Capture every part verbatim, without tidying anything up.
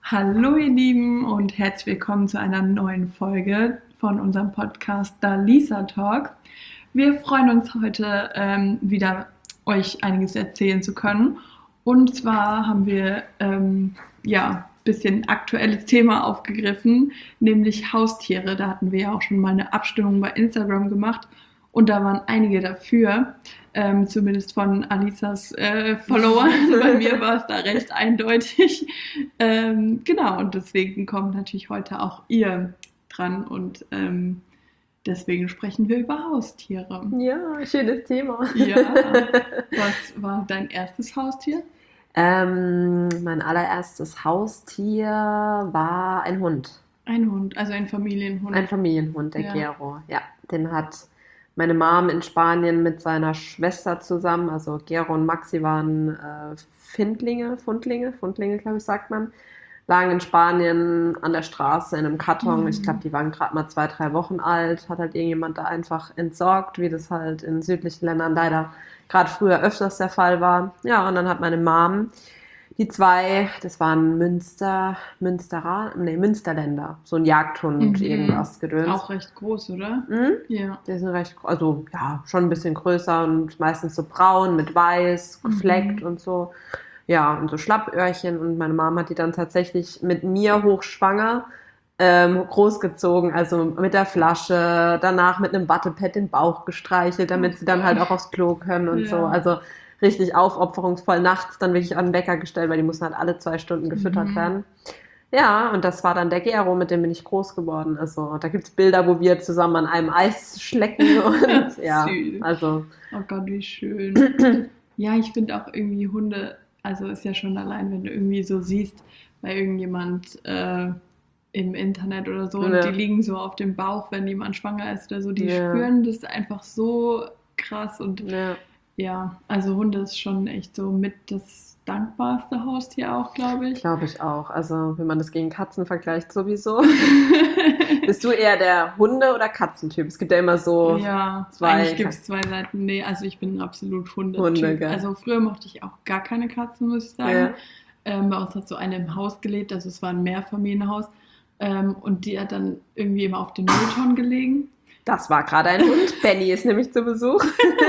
Hallo ihr Lieben und herzlich willkommen zu einer neuen Folge von unserem Podcast Da Lisa Talk. Wir freuen uns heute ähm, wieder euch einiges erzählen zu können. Und zwar haben wir ähm, ja ein bisschen aktuelles Thema aufgegriffen, nämlich Haustiere. Da hatten wir ja auch schon mal eine Abstimmung bei Instagram gemacht und da waren einige dafür. Ähm, zumindest von Alisas äh, Followern. Bei mir war es da recht eindeutig. Ähm, genau, und deswegen kommt natürlich heute auch ihr dran und ähm, deswegen sprechen wir über Haustiere. Ja, schönes Thema. Ja, was war dein erstes Haustier? Ähm, mein allererstes Haustier war ein Hund. Ein Hund, also ein Familienhund. Ein Familienhund, der Ja. Gero. Ja, den hat meine Mom in Spanien mit seiner Schwester zusammen, also Gero und Maxi waren äh, Findlinge, Fundlinge, Fundlinge, glaube ich, sagt man, lagen in Spanien an der Straße in einem Karton. Mhm. Ich glaube, die waren gerade mal zwei, drei Wochen alt. Hat halt irgendjemand da einfach entsorgt, wie das halt in südlichen Ländern leider gerade früher öfters der Fall war. Ja, und dann hat meine Mom die zwei, das waren Münster, Münsterer, nee, Münsterländer, so ein Jagdhund, Mhm. irgendwas gedöns. Auch recht groß, oder? Mhm. Ja. Die sind recht, also ja, schon ein bisschen größer und meistens so braun mit weiß, gefleckt Mhm. und so. Ja, und so Schlappöhrchen. Und meine Mama hat die dann tatsächlich mit mir hochschwanger ähm, großgezogen, also mit der Flasche, danach mit einem Wattepad den Bauch gestreichelt, damit sie dann halt auch aufs Klo können und Ja. so. Also richtig aufopferungsvoll, nachts dann wirklich an den Wecker gestellt, weil die mussten halt alle zwei Stunden gefüttert Mhm. werden. Ja, und das war dann der Gero, mit dem bin ich groß geworden. Also da gibt's Bilder, wo wir zusammen an einem Eis schlecken und ja, Süß. also Oh Gott, wie schön. Ja, ich finde auch irgendwie Hunde, also ist ja schon allein, wenn du irgendwie so siehst, bei irgendjemand äh, im Internet oder so, und Ja. die liegen so auf dem Bauch, wenn jemand schwanger ist oder so, die Ja. spüren das einfach so krass. Und ja, ja, also Hunde ist schon echt so mit das dankbarste Haustier auch, glaube ich. glaube ich auch. Also wenn man das gegen Katzen vergleicht, sowieso. Bist du eher der Hunde- oder Katzentyp? Es gibt ja immer so Ja, zwei eigentlich gibt es zwei Seiten. Nee, also ich bin ein absolut Hundetyp. Hunde, gell? Also früher mochte ich auch gar keine Katzen, muss ich sagen. Ja. Ähm, bei uns hat so eine im Haus gelebt, also es war ein Mehrfamilienhaus. Ähm, und die hat dann irgendwie immer auf den Mülltonnen gelegen. Das war gerade ein Hund. Benny ist nämlich zu Besuch.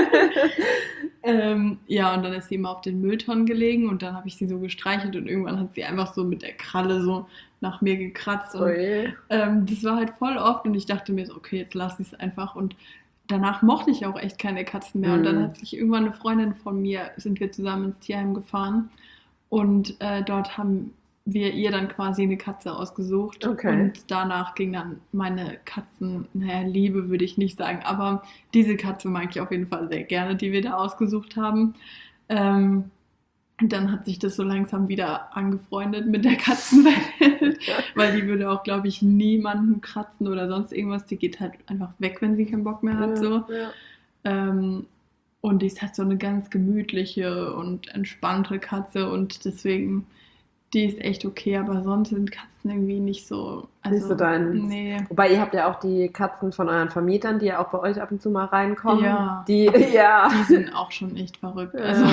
Ähm, ja, und dann ist sie immer auf den Mülltonnen gelegen und dann habe ich sie so gestreichelt und irgendwann hat sie einfach so mit der Kralle so nach mir gekratzt. Und Ui. ähm, das war halt voll oft und ich dachte mir so, okay, jetzt lass ich es einfach. Und danach mochte ich auch echt keine Katzen mehr. Und dann Mhm. hat sich irgendwann eine Freundin von mir, sind wir zusammen ins Tierheim gefahren und äh, dort haben wir ihr dann quasi eine Katze ausgesucht. Okay. Und danach ging dann meine Katzen, naja, Liebe würde ich nicht sagen, aber diese Katze mag ich auf jeden Fall sehr gerne, die wir da ausgesucht haben. Ähm, und dann hat sich das so langsam wieder angefreundet mit der Katzenwelt, weil die würde auch, glaube ich, niemanden kratzen oder sonst irgendwas. Die geht halt einfach weg, wenn sie keinen Bock mehr hat. So. Ja. Ähm, und die ist halt so eine ganz gemütliche und entspannte Katze und deswegen, die ist echt okay, aber sonst sind Katzen irgendwie nicht so. Also, Nicht so deins. Nee. Wobei ihr habt ja auch die Katzen von euren Vermietern, die ja auch bei euch ab und zu mal reinkommen. Ja. Die, ja. Die sind auch schon echt verrückt. Ja. Also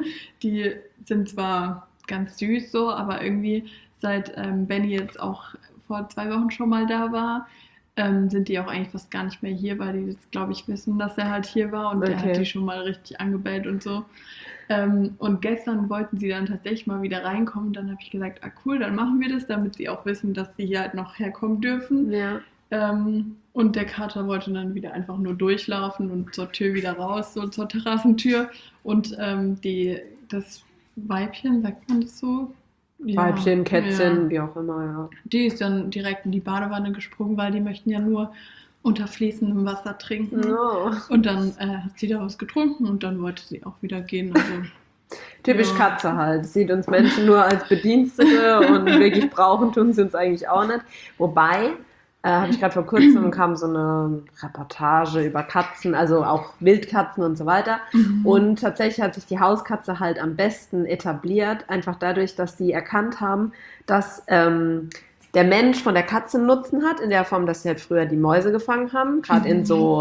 die sind zwar ganz süß so, aber irgendwie seit ähm, Benny jetzt auch vor zwei Wochen schon mal da war, ähm, sind die auch eigentlich fast gar nicht mehr hier, weil die jetzt, glaube ich, wissen, dass er halt hier war und der Okay. hat die schon mal richtig angebellt und so. Ähm, und gestern wollten sie dann tatsächlich mal wieder reinkommen. Dann habe ich gesagt, ah cool, dann machen wir das, damit sie auch wissen, dass sie hier halt noch herkommen dürfen. Ja. Ähm, und der Kater wollte dann wieder einfach nur durchlaufen und zur Tür wieder raus, so zur Terrassentür. Und ähm, die, das Weibchen, sagt man das so? Ja, Weibchen, Kätzchen, ja. wie auch immer, ja. Die ist dann direkt in die Badewanne gesprungen, weil die möchten ja nur unter fließendem Wasser trinken. No. Und dann äh, hat sie daraus getrunken und dann wollte sie auch wieder gehen. Also, Typisch Ja. Katze halt. Sieht uns Menschen nur als Bedienstete und wirklich brauchen tun sie uns eigentlich auch nicht. Wobei, äh, habe ich gerade vor kurzem, kam so eine Reportage über Katzen, also auch Wildkatzen und so weiter. mhm. Und tatsächlich hat sich die Hauskatze halt am besten etabliert, einfach dadurch, dass sie erkannt haben, dass ähm, der Mensch von der Katze einen Nutzen hat, in der Form, dass sie halt früher die Mäuse gefangen haben, gerade in Mhm. so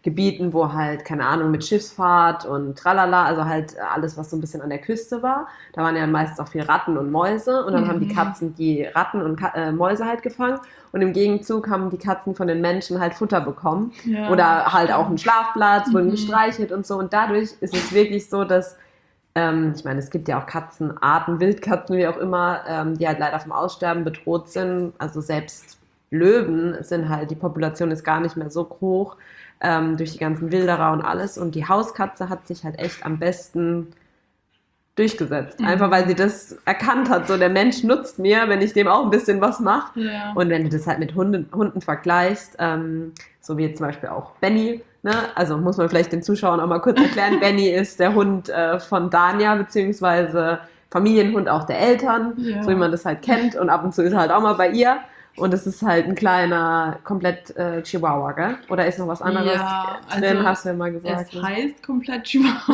Gebieten, wo halt, keine Ahnung, mit Schiffsfahrt und tralala, also halt alles, was so ein bisschen an der Küste war. Da waren ja meist auch viel Ratten und Mäuse und dann Mhm. haben die Katzen die Ratten und Ka- äh, Mäuse halt gefangen und im Gegenzug haben die Katzen von den Menschen halt Futter bekommen Ja, oder halt auch einen stimmt. Schlafplatz, wurden Mhm. gestreichelt und so und dadurch ist es wirklich so, dass ähm, ich meine, es gibt ja auch Katzenarten, Wildkatzen, wie auch immer, ähm, die halt leider vom Aussterben bedroht sind. Also selbst Löwen sind halt, die Population ist gar nicht mehr so hoch ähm, durch die ganzen Wilderer und alles. Und die Hauskatze hat sich halt echt am besten durchgesetzt. Mhm. Einfach weil sie das erkannt hat. So, der Mensch nutzt mir, wenn ich dem auch ein bisschen was mache. Ja. Und wenn du das halt mit Hunden, Hunden vergleichst, ähm, so wie jetzt zum Beispiel auch Benny, ne? Also muss man vielleicht den Zuschauern auch mal kurz erklären, Benny ist der Hund äh, von Dania, beziehungsweise Familienhund auch der Eltern, Ja. so wie man das halt kennt. Und ab und zu ist er halt auch mal bei ihr. Und es ist halt ein kleiner, komplett äh, Chihuahua, gell? Oder ist noch was anderes Ja, drin, also hast du ja mal gesagt. Es heißt komplett Chihuahua,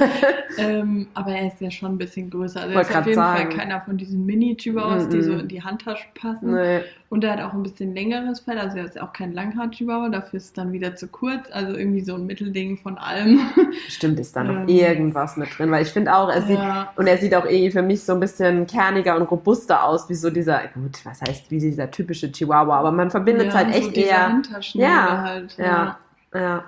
ähm, aber er ist ja schon ein bisschen größer. Also er Wollte ist auf grad jeden sagen. Fall keiner von diesen Mini-Chihuahuas, die Mm-mm. so in die Handtasche passen. Nee. Und er hat auch ein bisschen längeres Fell, also er ist auch kein Langhaar-Chihuahua, dafür ist es dann wieder zu kurz. Also irgendwie so ein Mittelding von allem. Stimmt, ist da noch Ähm. irgendwas mit drin, weil ich finde auch, er sieht, Ja. und er sieht auch irgendwie für mich so ein bisschen kerniger und robuster aus, wie so dieser, gut, was heißt, wie dieser typische Chihuahua, aber man verbindet es Ja, halt so echt diese eher. Handtaschen Ja, halt. Ja, ja.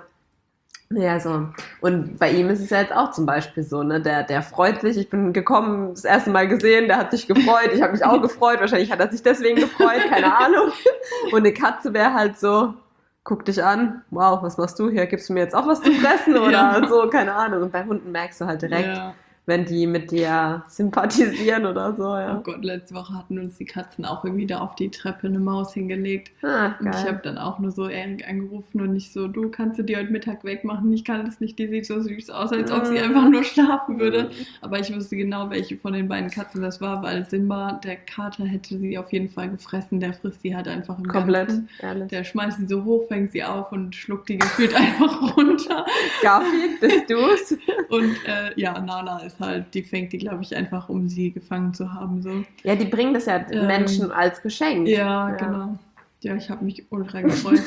Ja, so. Und bei ihm ist es ja jetzt auch zum Beispiel so, ne, der, der freut sich, ich bin gekommen, das erste Mal gesehen, der hat sich gefreut, ich habe mich auch gefreut, wahrscheinlich hat er sich deswegen gefreut, keine Ahnung. Und eine Katze wäre halt so, guck dich an, wow, was machst du hier, gibst du mir jetzt auch was zu fressen oder Ja. so, keine Ahnung. Und bei Hunden merkst du halt direkt, Ja. wenn die mit dir sympathisieren oder so, Oh ja. Gott, letzte Woche hatten uns die Katzen auch irgendwie da auf die Treppe eine Maus hingelegt. Ah, Und ich geil. habe dann auch nur so Erik angerufen und nicht so, du kannst du die heute Mittag wegmachen, ich kann das nicht, die sieht so süß aus, als ob sie Mm. einfach nur schlafen würde. Aber ich wusste genau, welche von den beiden Katzen das war, weil Simba, der Kater, hätte sie auf jeden Fall gefressen, der frisst sie halt einfach im Komplett, Ganzen. ehrlich. Der schmeißt sie so hoch, fängt sie auf und schluckt die gefühlt einfach runter. Garfield, bist du's? Und äh, ja, Nala ist halt, die fängt die, glaube ich, einfach, um sie gefangen zu haben. So. Ja, die bringen das ja Ähm, Menschen als Geschenk. Ja, Ja. genau. Ja, ich habe mich ultra gefreut.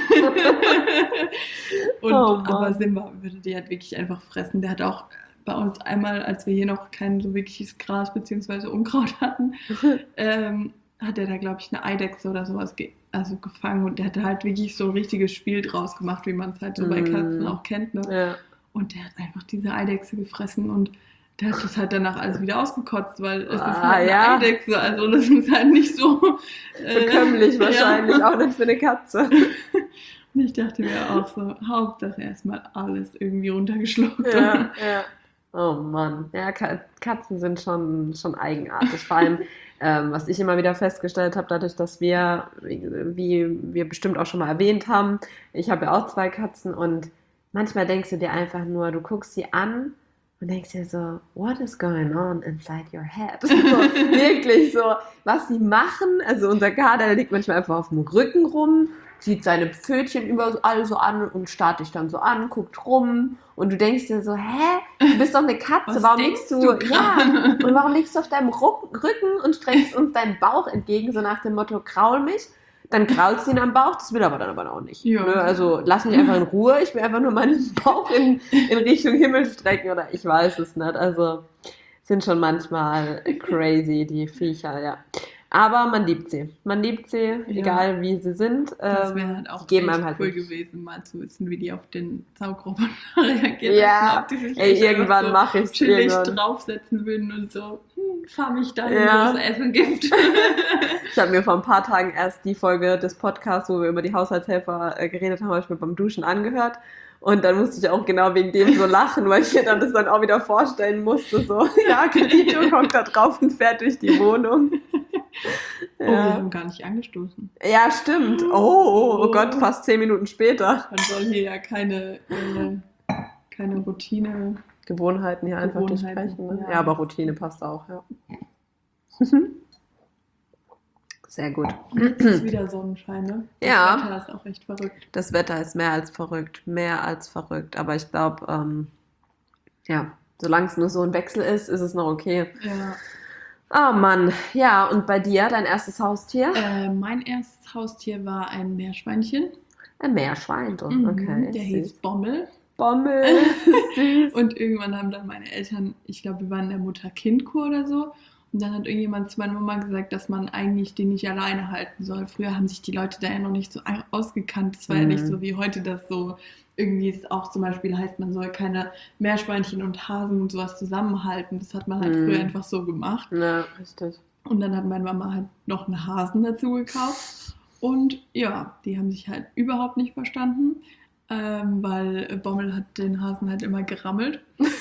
Und, Oh Mann. aber Simba würde die halt wirklich einfach fressen. Der hat auch bei uns einmal, als wir hier noch kein so wirkliches Gras bzw. Unkraut hatten, ähm, hat er da, glaube ich, eine Eidechse oder sowas ge also gefangen. Und der hat halt wirklich so ein richtiges Spiel draus gemacht, wie man es halt so bei Mm. Katzen auch kennt. Ne? Ja. Und der hat einfach diese Eidechse gefressen und der hat das halt danach alles wieder ausgekotzt, weil es Ah, ist halt eine ja. Eidechse, also das ist halt nicht so äh, Bekömmlich wahrscheinlich, Ja. auch nicht für eine Katze. Und ich dachte mir auch so, Hauptsache erstmal alles irgendwie runtergeschluckt. Ja, ja. Oh Mann. Ja, Ka- Katzen sind schon, schon eigenartig. Vor allem, ähm, was ich immer wieder festgestellt habe, dadurch, dass wir, wie, wie wir bestimmt auch schon mal erwähnt haben, ich habe ja auch zwei Katzen und manchmal denkst du dir einfach nur, du guckst sie an und denkst dir so, what is going on inside your head? So, wirklich so, was sie machen. Also unser Kater, der liegt manchmal einfach auf dem Rücken rum, zieht seine Pfötchen über alle so an und starrt dich dann so an, guckt rum und du denkst dir so, hä, du bist doch eine Katze, Was warum denkst liegst du, du ja, gerade? und warum liegst du auf deinem Ruck- Rücken und streckst uns deinen Bauch entgegen, so nach dem Motto, kraul mich? Dann kraulst du ihn am Bauch, das will er aber dann aber auch nicht. Ja. Ne? Also lass mich einfach in Ruhe, ich will einfach nur meinen Bauch in, in Richtung Himmel strecken oder ich weiß es nicht. Also sind schon manchmal crazy, die Viecher, ja. Aber man liebt sie. Man liebt sie, Ja. egal wie sie sind. Das Ähm, wäre halt auch die geben echt einem halt cool wirklich- gewesen, mal zu wissen, wie die auf den Saugroboter reagieren. Ja, ob die sich ey, echt irgendwann einfach mache ich so chillig irgendwann. draufsetzen würden und so, hm, fahr mich dahin, Ja. wo es Essen gibt. Ich habe mir vor ein paar Tagen erst die Folge des Podcasts, wo wir über die Haushaltshelfer äh, geredet haben, habe ich mir beim Duschen angehört. Und dann musste ich auch genau wegen dem so lachen, weil ich mir dann das dann auch wieder vorstellen musste. So, ja, Kredito kommt da drauf und fährt durch die Wohnung. Oh, wir Ja, haben gar nicht angestoßen. ja stimmt. Oh, oh, oh Gott, fast zehn Minuten später. Man soll hier ja keine, äh, keine Routine. Gewohnheiten hier einfach Gewohnheiten, durchsprechen. Ne? ja. Ja, aber Routine passt auch, ja. Sehr gut. Jetzt ist wieder Sonnenschein, ne? Das Ja. Wetter ist auch echt verrückt. Das Wetter ist mehr als verrückt, mehr als verrückt. Aber ich glaube, ähm, ja, solange es nur so ein Wechsel ist, ist es noch okay. Ja. Oh Mann, ja, und bei dir, dein erstes Haustier? Äh, mein erstes Haustier war ein Meerschweinchen. Ein Meerschwein, so. Mhm, Okay, der süß. hieß Bommel. Bommel, süß. Und irgendwann haben dann meine Eltern, ich glaube, wir waren in der Mutter-Kind-Kur oder so, und dann hat irgendjemand zu meiner Mama gesagt, dass man eigentlich den nicht alleine halten soll. Früher haben sich die Leute da ja noch nicht so ausgekannt. Es war Mhm. ja nicht so wie heute, dass so irgendwie es auch zum Beispiel heißt, man soll keine Meerschweinchen und Hasen und sowas zusammenhalten. Das hat man halt Mhm. früher einfach so gemacht. Ja, richtig. Und dann hat meine Mama halt noch einen Hasen dazu gekauft. Und ja, die haben sich halt überhaupt nicht verstanden, ähm, weil Bommel hat den Hasen halt immer gerammelt.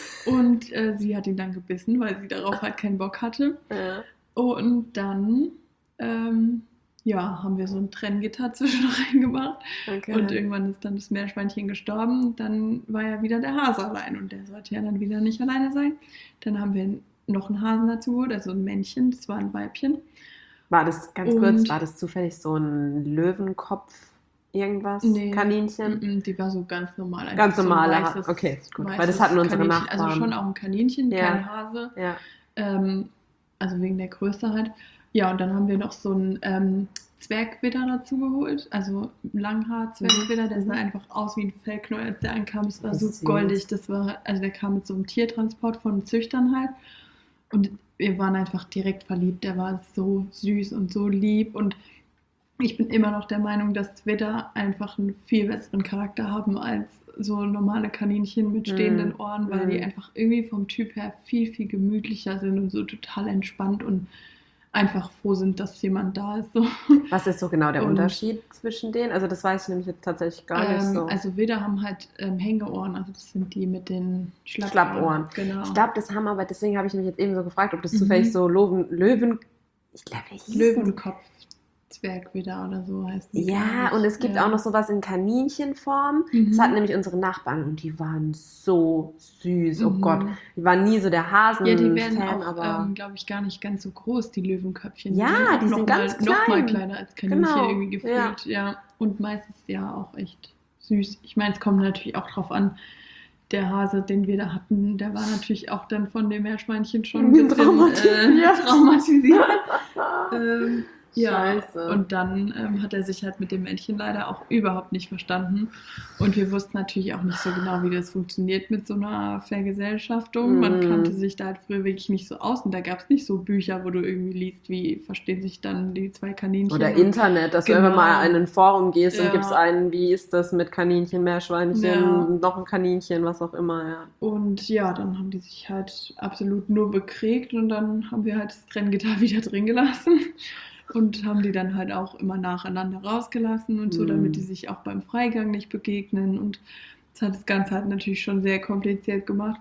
Und äh, sie hat ihn dann gebissen, weil sie darauf halt keinen Bock hatte. Ja. Und dann, ähm, ja, haben wir so ein Trenngitter zwischen reingemacht. Okay. Und irgendwann ist dann das Meerschweinchen gestorben. Dann war ja wieder der Hase allein. Und der sollte ja dann wieder nicht alleine sein. Dann haben wir noch einen Hasen dazu geholt, also ein Männchen. Das war ein Weibchen. War das, ganz Und- kurz, war das zufällig so ein Löwenkopf, irgendwas? Nee. Kaninchen? Mm-mm, die war so ganz normal. einfach Ganz so ein normale weißes- Ha- okay, gut, weil weißes das hatten unsere Kaninchen. Nachbarn. Also schon auch ein Kaninchen, Ja. kein Hase. Ja. Ähm, also wegen der Größe halt. Ja, und dann haben wir noch so einen ähm, Zwergwidder dazu geholt. Also Langhaar-Zwergwidder, der Mhm. sah einfach aus wie ein Fellknäuel, als der ankam. Es war Wie so süß. goldig. Das war, also der kam mit so einem Tiertransport von Züchtern halt. Und wir waren einfach direkt verliebt. Der war so süß und so lieb. Und ich bin immer noch der Meinung, dass Widder einfach einen viel besseren Charakter haben als so normale Kaninchen mit stehenden Mm. Ohren, weil die Mm. einfach irgendwie vom Typ her viel, viel gemütlicher sind und so total entspannt und einfach froh sind, dass jemand da ist. So. Was ist so genau der Und- Unterschied zwischen denen? Also das weiß ich nämlich jetzt tatsächlich gar nicht Ähm, so. Also Widder haben halt ähm, Hängeohren, also das sind die mit den Schlappohren. Schlappohren. Genau. Ich glaube, das haben aber, deswegen habe ich mich jetzt eben so gefragt, ob das Mhm. zufällig so Löwen, Löwen ich glaube, wie hießen die? Löwenkopf. Zwergwidder oder so heißt die. Ja, glaub ich. und es gibt Ja. auch noch sowas in Kaninchenform. Mhm. Das hatten nämlich unsere Nachbarn und die waren so süß. Oh Mhm. Gott, die waren nie so der Hasen-Fan, Ja, die werden auch, aber ähm, glaube ich, gar nicht ganz so groß, die Löwenköpfchen. Ja, auch die noch sind mal, ganz noch mal klein. kleiner als Kaninchen Genau, irgendwie gefühlt. Ja. Und meistens ja auch echt süß. Ich meine, es kommt natürlich auch drauf an. Der Hase, den wir da hatten, der war natürlich auch dann von dem Meerschweinchen schon ein bisschen Traumatisiert. Äh, traumatisiert. ähm, ja, Scheiße. und dann ähm, hat er sich halt mit dem Männchen leider auch überhaupt nicht verstanden. Und wir wussten natürlich auch nicht so genau, wie das funktioniert mit so einer Vergesellschaftung. Man Mhm. kannte sich da halt früher wirklich nicht so aus. Und da gab es nicht so Bücher, wo du irgendwie liest, wie verstehen sich dann die zwei Kaninchen. Oder Und- Internet, dass Genau. du einfach mal in ein Forum gehst Ja. und gibst ein, wie ist das mit Kaninchen, Meerschweinchen, Ja. noch ein Kaninchen, was auch immer, ja. Und ja, dann haben die sich halt absolut nur bekriegt und dann haben wir halt das Trenngitter wieder drin gelassen und haben die dann halt auch immer nacheinander rausgelassen und so, Mhm. damit die sich auch beim Freigang nicht begegnen. Und das hat das Ganze halt natürlich schon sehr kompliziert gemacht.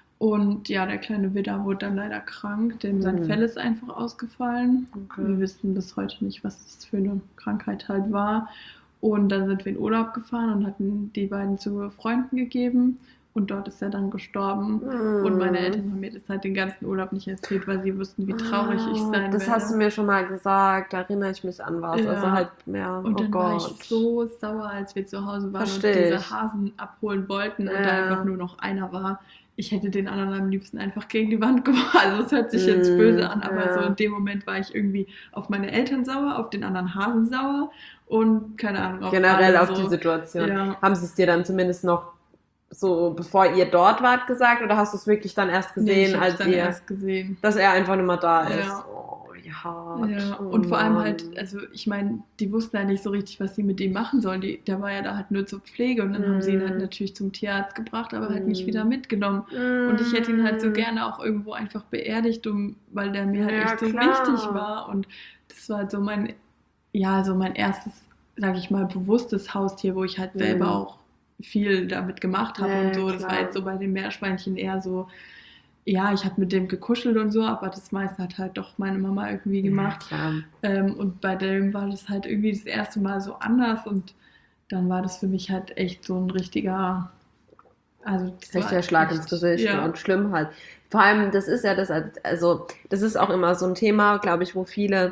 Und ja, der kleine Widder wurde dann leider krank, denn sein Mhm. Fell ist einfach ausgefallen. Okay. Wir wissen bis heute nicht, was das für eine Krankheit halt war. Und dann sind wir in Urlaub gefahren und hatten die beiden zu Freunden gegeben. Und dort ist er dann gestorben. Mhm. Und meine Eltern haben mir das halt den ganzen Urlaub nicht erzählt, weil sie wussten, wie traurig ich Ah, sein Das werde. hast du mir schon mal gesagt, da erinnere ich mich an was. Ja. Also halt mehr, Und oh dann war ich Gott. so sauer, als wir zu Hause waren Versteh und diese ich. Hasen abholen wollten und Ja. da einfach nur noch einer war. Ich hätte den anderen am liebsten einfach gegen die Wand geworfen. Also es hört sich jetzt Mm, böse an, aber ja. so in dem Moment war ich irgendwie auf meine Eltern sauer, auf den anderen Hasen sauer und keine Ahnung. Auf Generell alle auf so. die Situation. Ja. Haben sie es dir dann zumindest noch so, bevor ihr dort wart, gesagt oder hast du es wirklich dann erst Nee, gesehen, ich hab's als dann ihr, erst gesehen. dass er einfach nicht mehr da ist? Ja. Oh, wie hart. Ja, Oh und vor allem Mann. halt, also ich meine, die wussten ja nicht so richtig, was sie mit ihm machen sollen. Die, der war ja da halt nur zur Pflege und dann haben sie ihn halt Mm. natürlich zum Tierarzt gebracht, aber halt nicht Mm. wieder mitgenommen. Und ich hätte ihn halt so Mm. gerne auch irgendwo einfach beerdigt, um, weil der mir halt Ja, echt so klar. wichtig war. Und das war halt so mein, ja, so mein erstes, sag ich mal, bewusstes Haustier, wo ich halt selber Mhm. auch viel damit gemacht habe Ja, und so. Das klar. war jetzt so bei den Meerschweinchen eher so, ja, ich habe mit dem gekuschelt und so, aber das meiste hat halt doch meine Mama irgendwie gemacht. Ja, klar. Ähm, und bei dem war das halt irgendwie das erste Mal so anders und dann war das für mich halt echt so ein richtiger, also das war Richtiger Schlag echt- ins Gesicht Ja. und schlimm halt. Vor allem, das ist ja das, also das ist auch immer so ein Thema, glaube ich, wo viele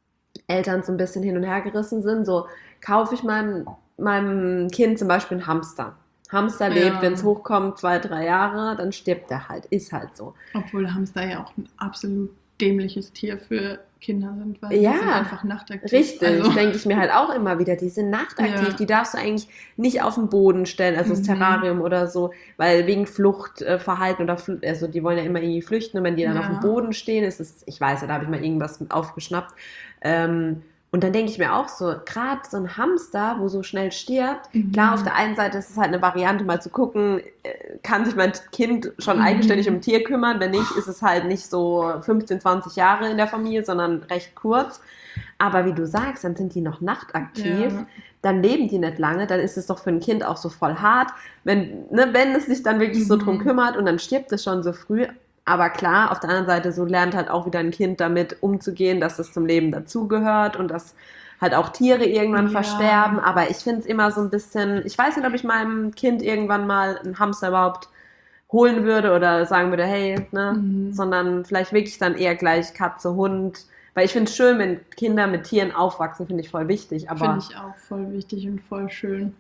Eltern so ein bisschen hin und her gerissen sind. So, kaufe ich meinem, meinem Kind zum Beispiel einen Hamster. Hamster lebt, Ja. wenn es hochkommt, zwei, drei Jahre, dann stirbt er halt. Ist halt so. Obwohl Hamster ja auch ein absolut dämliches Tier für Kinder sind, weil ja, die sind einfach nachtaktiv. Richtig, also. denke ich mir halt auch immer wieder, die sind nachtaktiv, Ja. die darfst du eigentlich nicht auf den Boden stellen, also das Mhm. Terrarium oder so, weil wegen Fluchtverhalten oder, Fl- also die wollen ja immer irgendwie flüchten und wenn die dann Ja. auf dem Boden stehen, ist es, ich weiß ja, da habe ich mal irgendwas mit aufgeschnappt, ähm, und dann denke ich mir auch so, gerade so ein Hamster, wo so schnell stirbt, Mhm. klar, auf der einen Seite ist es halt eine Variante, mal zu gucken, äh, kann sich mein Kind schon Mhm. eigenständig um ein Tier kümmern, wenn nicht, ist es halt nicht so fünfzehn, zwanzig Jahre in der Familie, sondern recht kurz. Aber wie du sagst, dann sind die noch nachtaktiv, Ja. dann leben die nicht lange, dann ist es doch für ein Kind auch so voll hart, wenn, ne, wenn es sich dann wirklich so Mhm. drum kümmert und dann stirbt es schon so früh. Aber klar, auf der anderen Seite, so lernt halt auch wieder ein Kind damit umzugehen, dass es zum Leben dazugehört und dass halt auch Tiere irgendwann Ja. versterben. Aber ich finde es immer so ein bisschen, ich weiß nicht, ob ich meinem Kind irgendwann mal einen Hamster überhaupt holen würde oder sagen würde, hey, ne, Mhm. sondern vielleicht wirklich dann eher gleich Katze, Hund. Weil ich finde es schön, wenn Kinder mit Tieren aufwachsen, finde ich voll wichtig. Aber Finde ich auch voll wichtig und voll schön.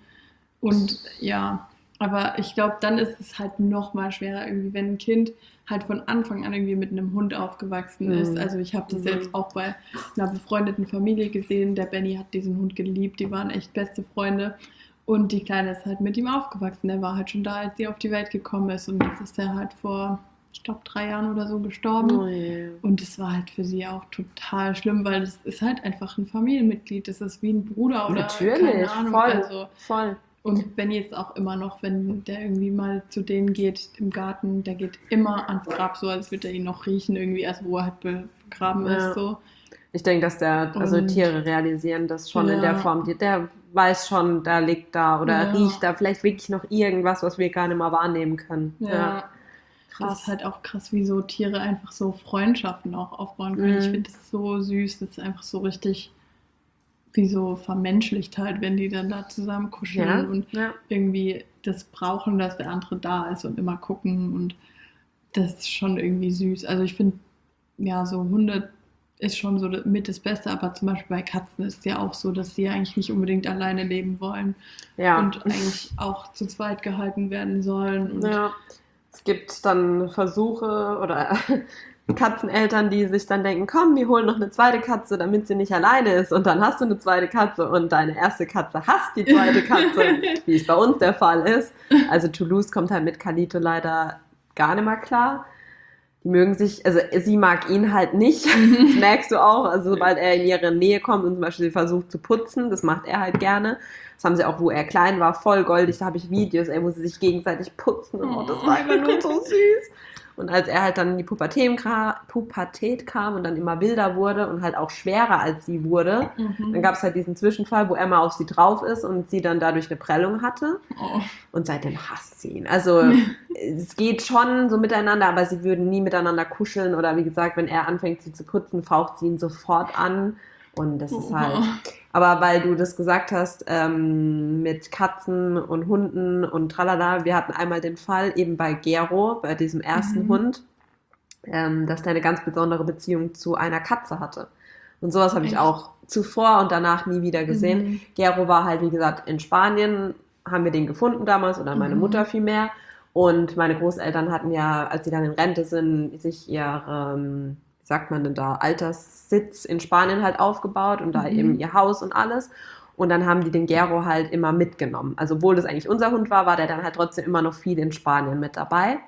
Und ja, aber ich glaube, dann ist es halt noch mal schwerer irgendwie, wenn ein Kind halt von Anfang an irgendwie mit einem Hund aufgewachsen Mhm. ist. Also ich habe das Mhm. selbst auch bei einer befreundeten Familie gesehen. Der Benny hat diesen Hund geliebt, die waren echt beste Freunde. Und die Kleine ist halt mit ihm aufgewachsen. Der war halt schon da, als sie auf die Welt gekommen ist. Und jetzt ist er halt vor, ich glaube, drei Jahren oder so gestorben. Oh je. Und das war halt für sie auch total schlimm, weil das ist halt einfach ein Familienmitglied. Das ist wie ein Bruder oder Natürlich, keine Ahnung. voll, Also, voll. und Benny jetzt auch immer noch, wenn der irgendwie mal zu denen geht im Garten, der geht immer ans Grab, so als würde er ihn noch riechen, irgendwie, also wo er halt begraben Ja. ist. So. Ich denke, dass der, also Und- Tiere realisieren das schon in Ja. der Form. Die- Der weiß schon, da liegt da oder Ja. riecht da vielleicht wirklich noch irgendwas, was wir gar nicht mal wahrnehmen können. Ja. Das ist halt auch krass, wie so Tiere einfach so Freundschaften auch aufbauen können. Mhm. Ich finde das so süß, das ist einfach so richtig wie so vermenschlicht halt, wenn die dann da zusammen kuscheln Ja. und Ja. irgendwie das brauchen, dass der andere da ist und immer gucken und das ist schon irgendwie süß. Also ich finde, ja, so Hunde ist schon so mit das Beste, aber zum Beispiel bei Katzen ist es ja auch so, dass sie eigentlich nicht unbedingt alleine leben wollen Ja. und eigentlich auch zu zweit gehalten werden sollen. Und Ja. Es gibt dann Versuche oder Katzeneltern, die sich dann denken, komm, wir holen noch eine zweite Katze, damit sie nicht alleine ist. Und dann hast du eine zweite Katze und deine erste Katze hasst die zweite Katze, wie es bei uns der Fall ist. Also Toulouse kommt halt mit Calito leider gar nicht mehr klar. Die mögen sich, also sie mag ihn halt nicht, das merkst du auch. Also sobald er in ihre Nähe kommt und zum Beispiel sie versucht zu putzen, das macht er halt gerne. Das haben sie auch, wo er klein war, voll goldig. Da habe ich Videos, ey, wo sie sich gegenseitig putzen. Und oh, das war einfach nur so süß. Und als er halt dann in die Pubertät, Pubertät kam und dann immer wilder wurde und halt auch schwerer als sie wurde, Mhm. dann gab es halt diesen Zwischenfall, wo er mal auf sie drauf ist und sie dann dadurch eine Prellung hatte. Oh. Und seitdem hasst sie ihn. Also es geht schon so miteinander, aber sie würden nie miteinander kuscheln. Oder wie gesagt, wenn er anfängt, sie zu putzen, faucht sie ihn sofort an. Und das ist halt... Aber weil du das gesagt hast, ähm, mit Katzen und Hunden und tralala, wir hatten einmal den Fall eben bei Gero, bei diesem ersten Mhm. Hund, ähm, dass der eine ganz besondere Beziehung zu einer Katze hatte. Und sowas habe ich Echt? auch zuvor und danach nie wieder gesehen. Mhm. Gero war halt, wie gesagt, in Spanien, haben wir den gefunden damals, oder meine Mhm. Mutter vielmehr. Und meine Großeltern hatten ja, als sie dann in Rente sind, sich ihr, ähm, wie sagt man denn da, Alterssitz in Spanien halt aufgebaut und da Mhm. eben ihr Haus und alles. Und dann haben die den Gero halt immer mitgenommen. Also obwohl das eigentlich unser Hund war, war der dann halt trotzdem immer noch viel in Spanien mit dabei.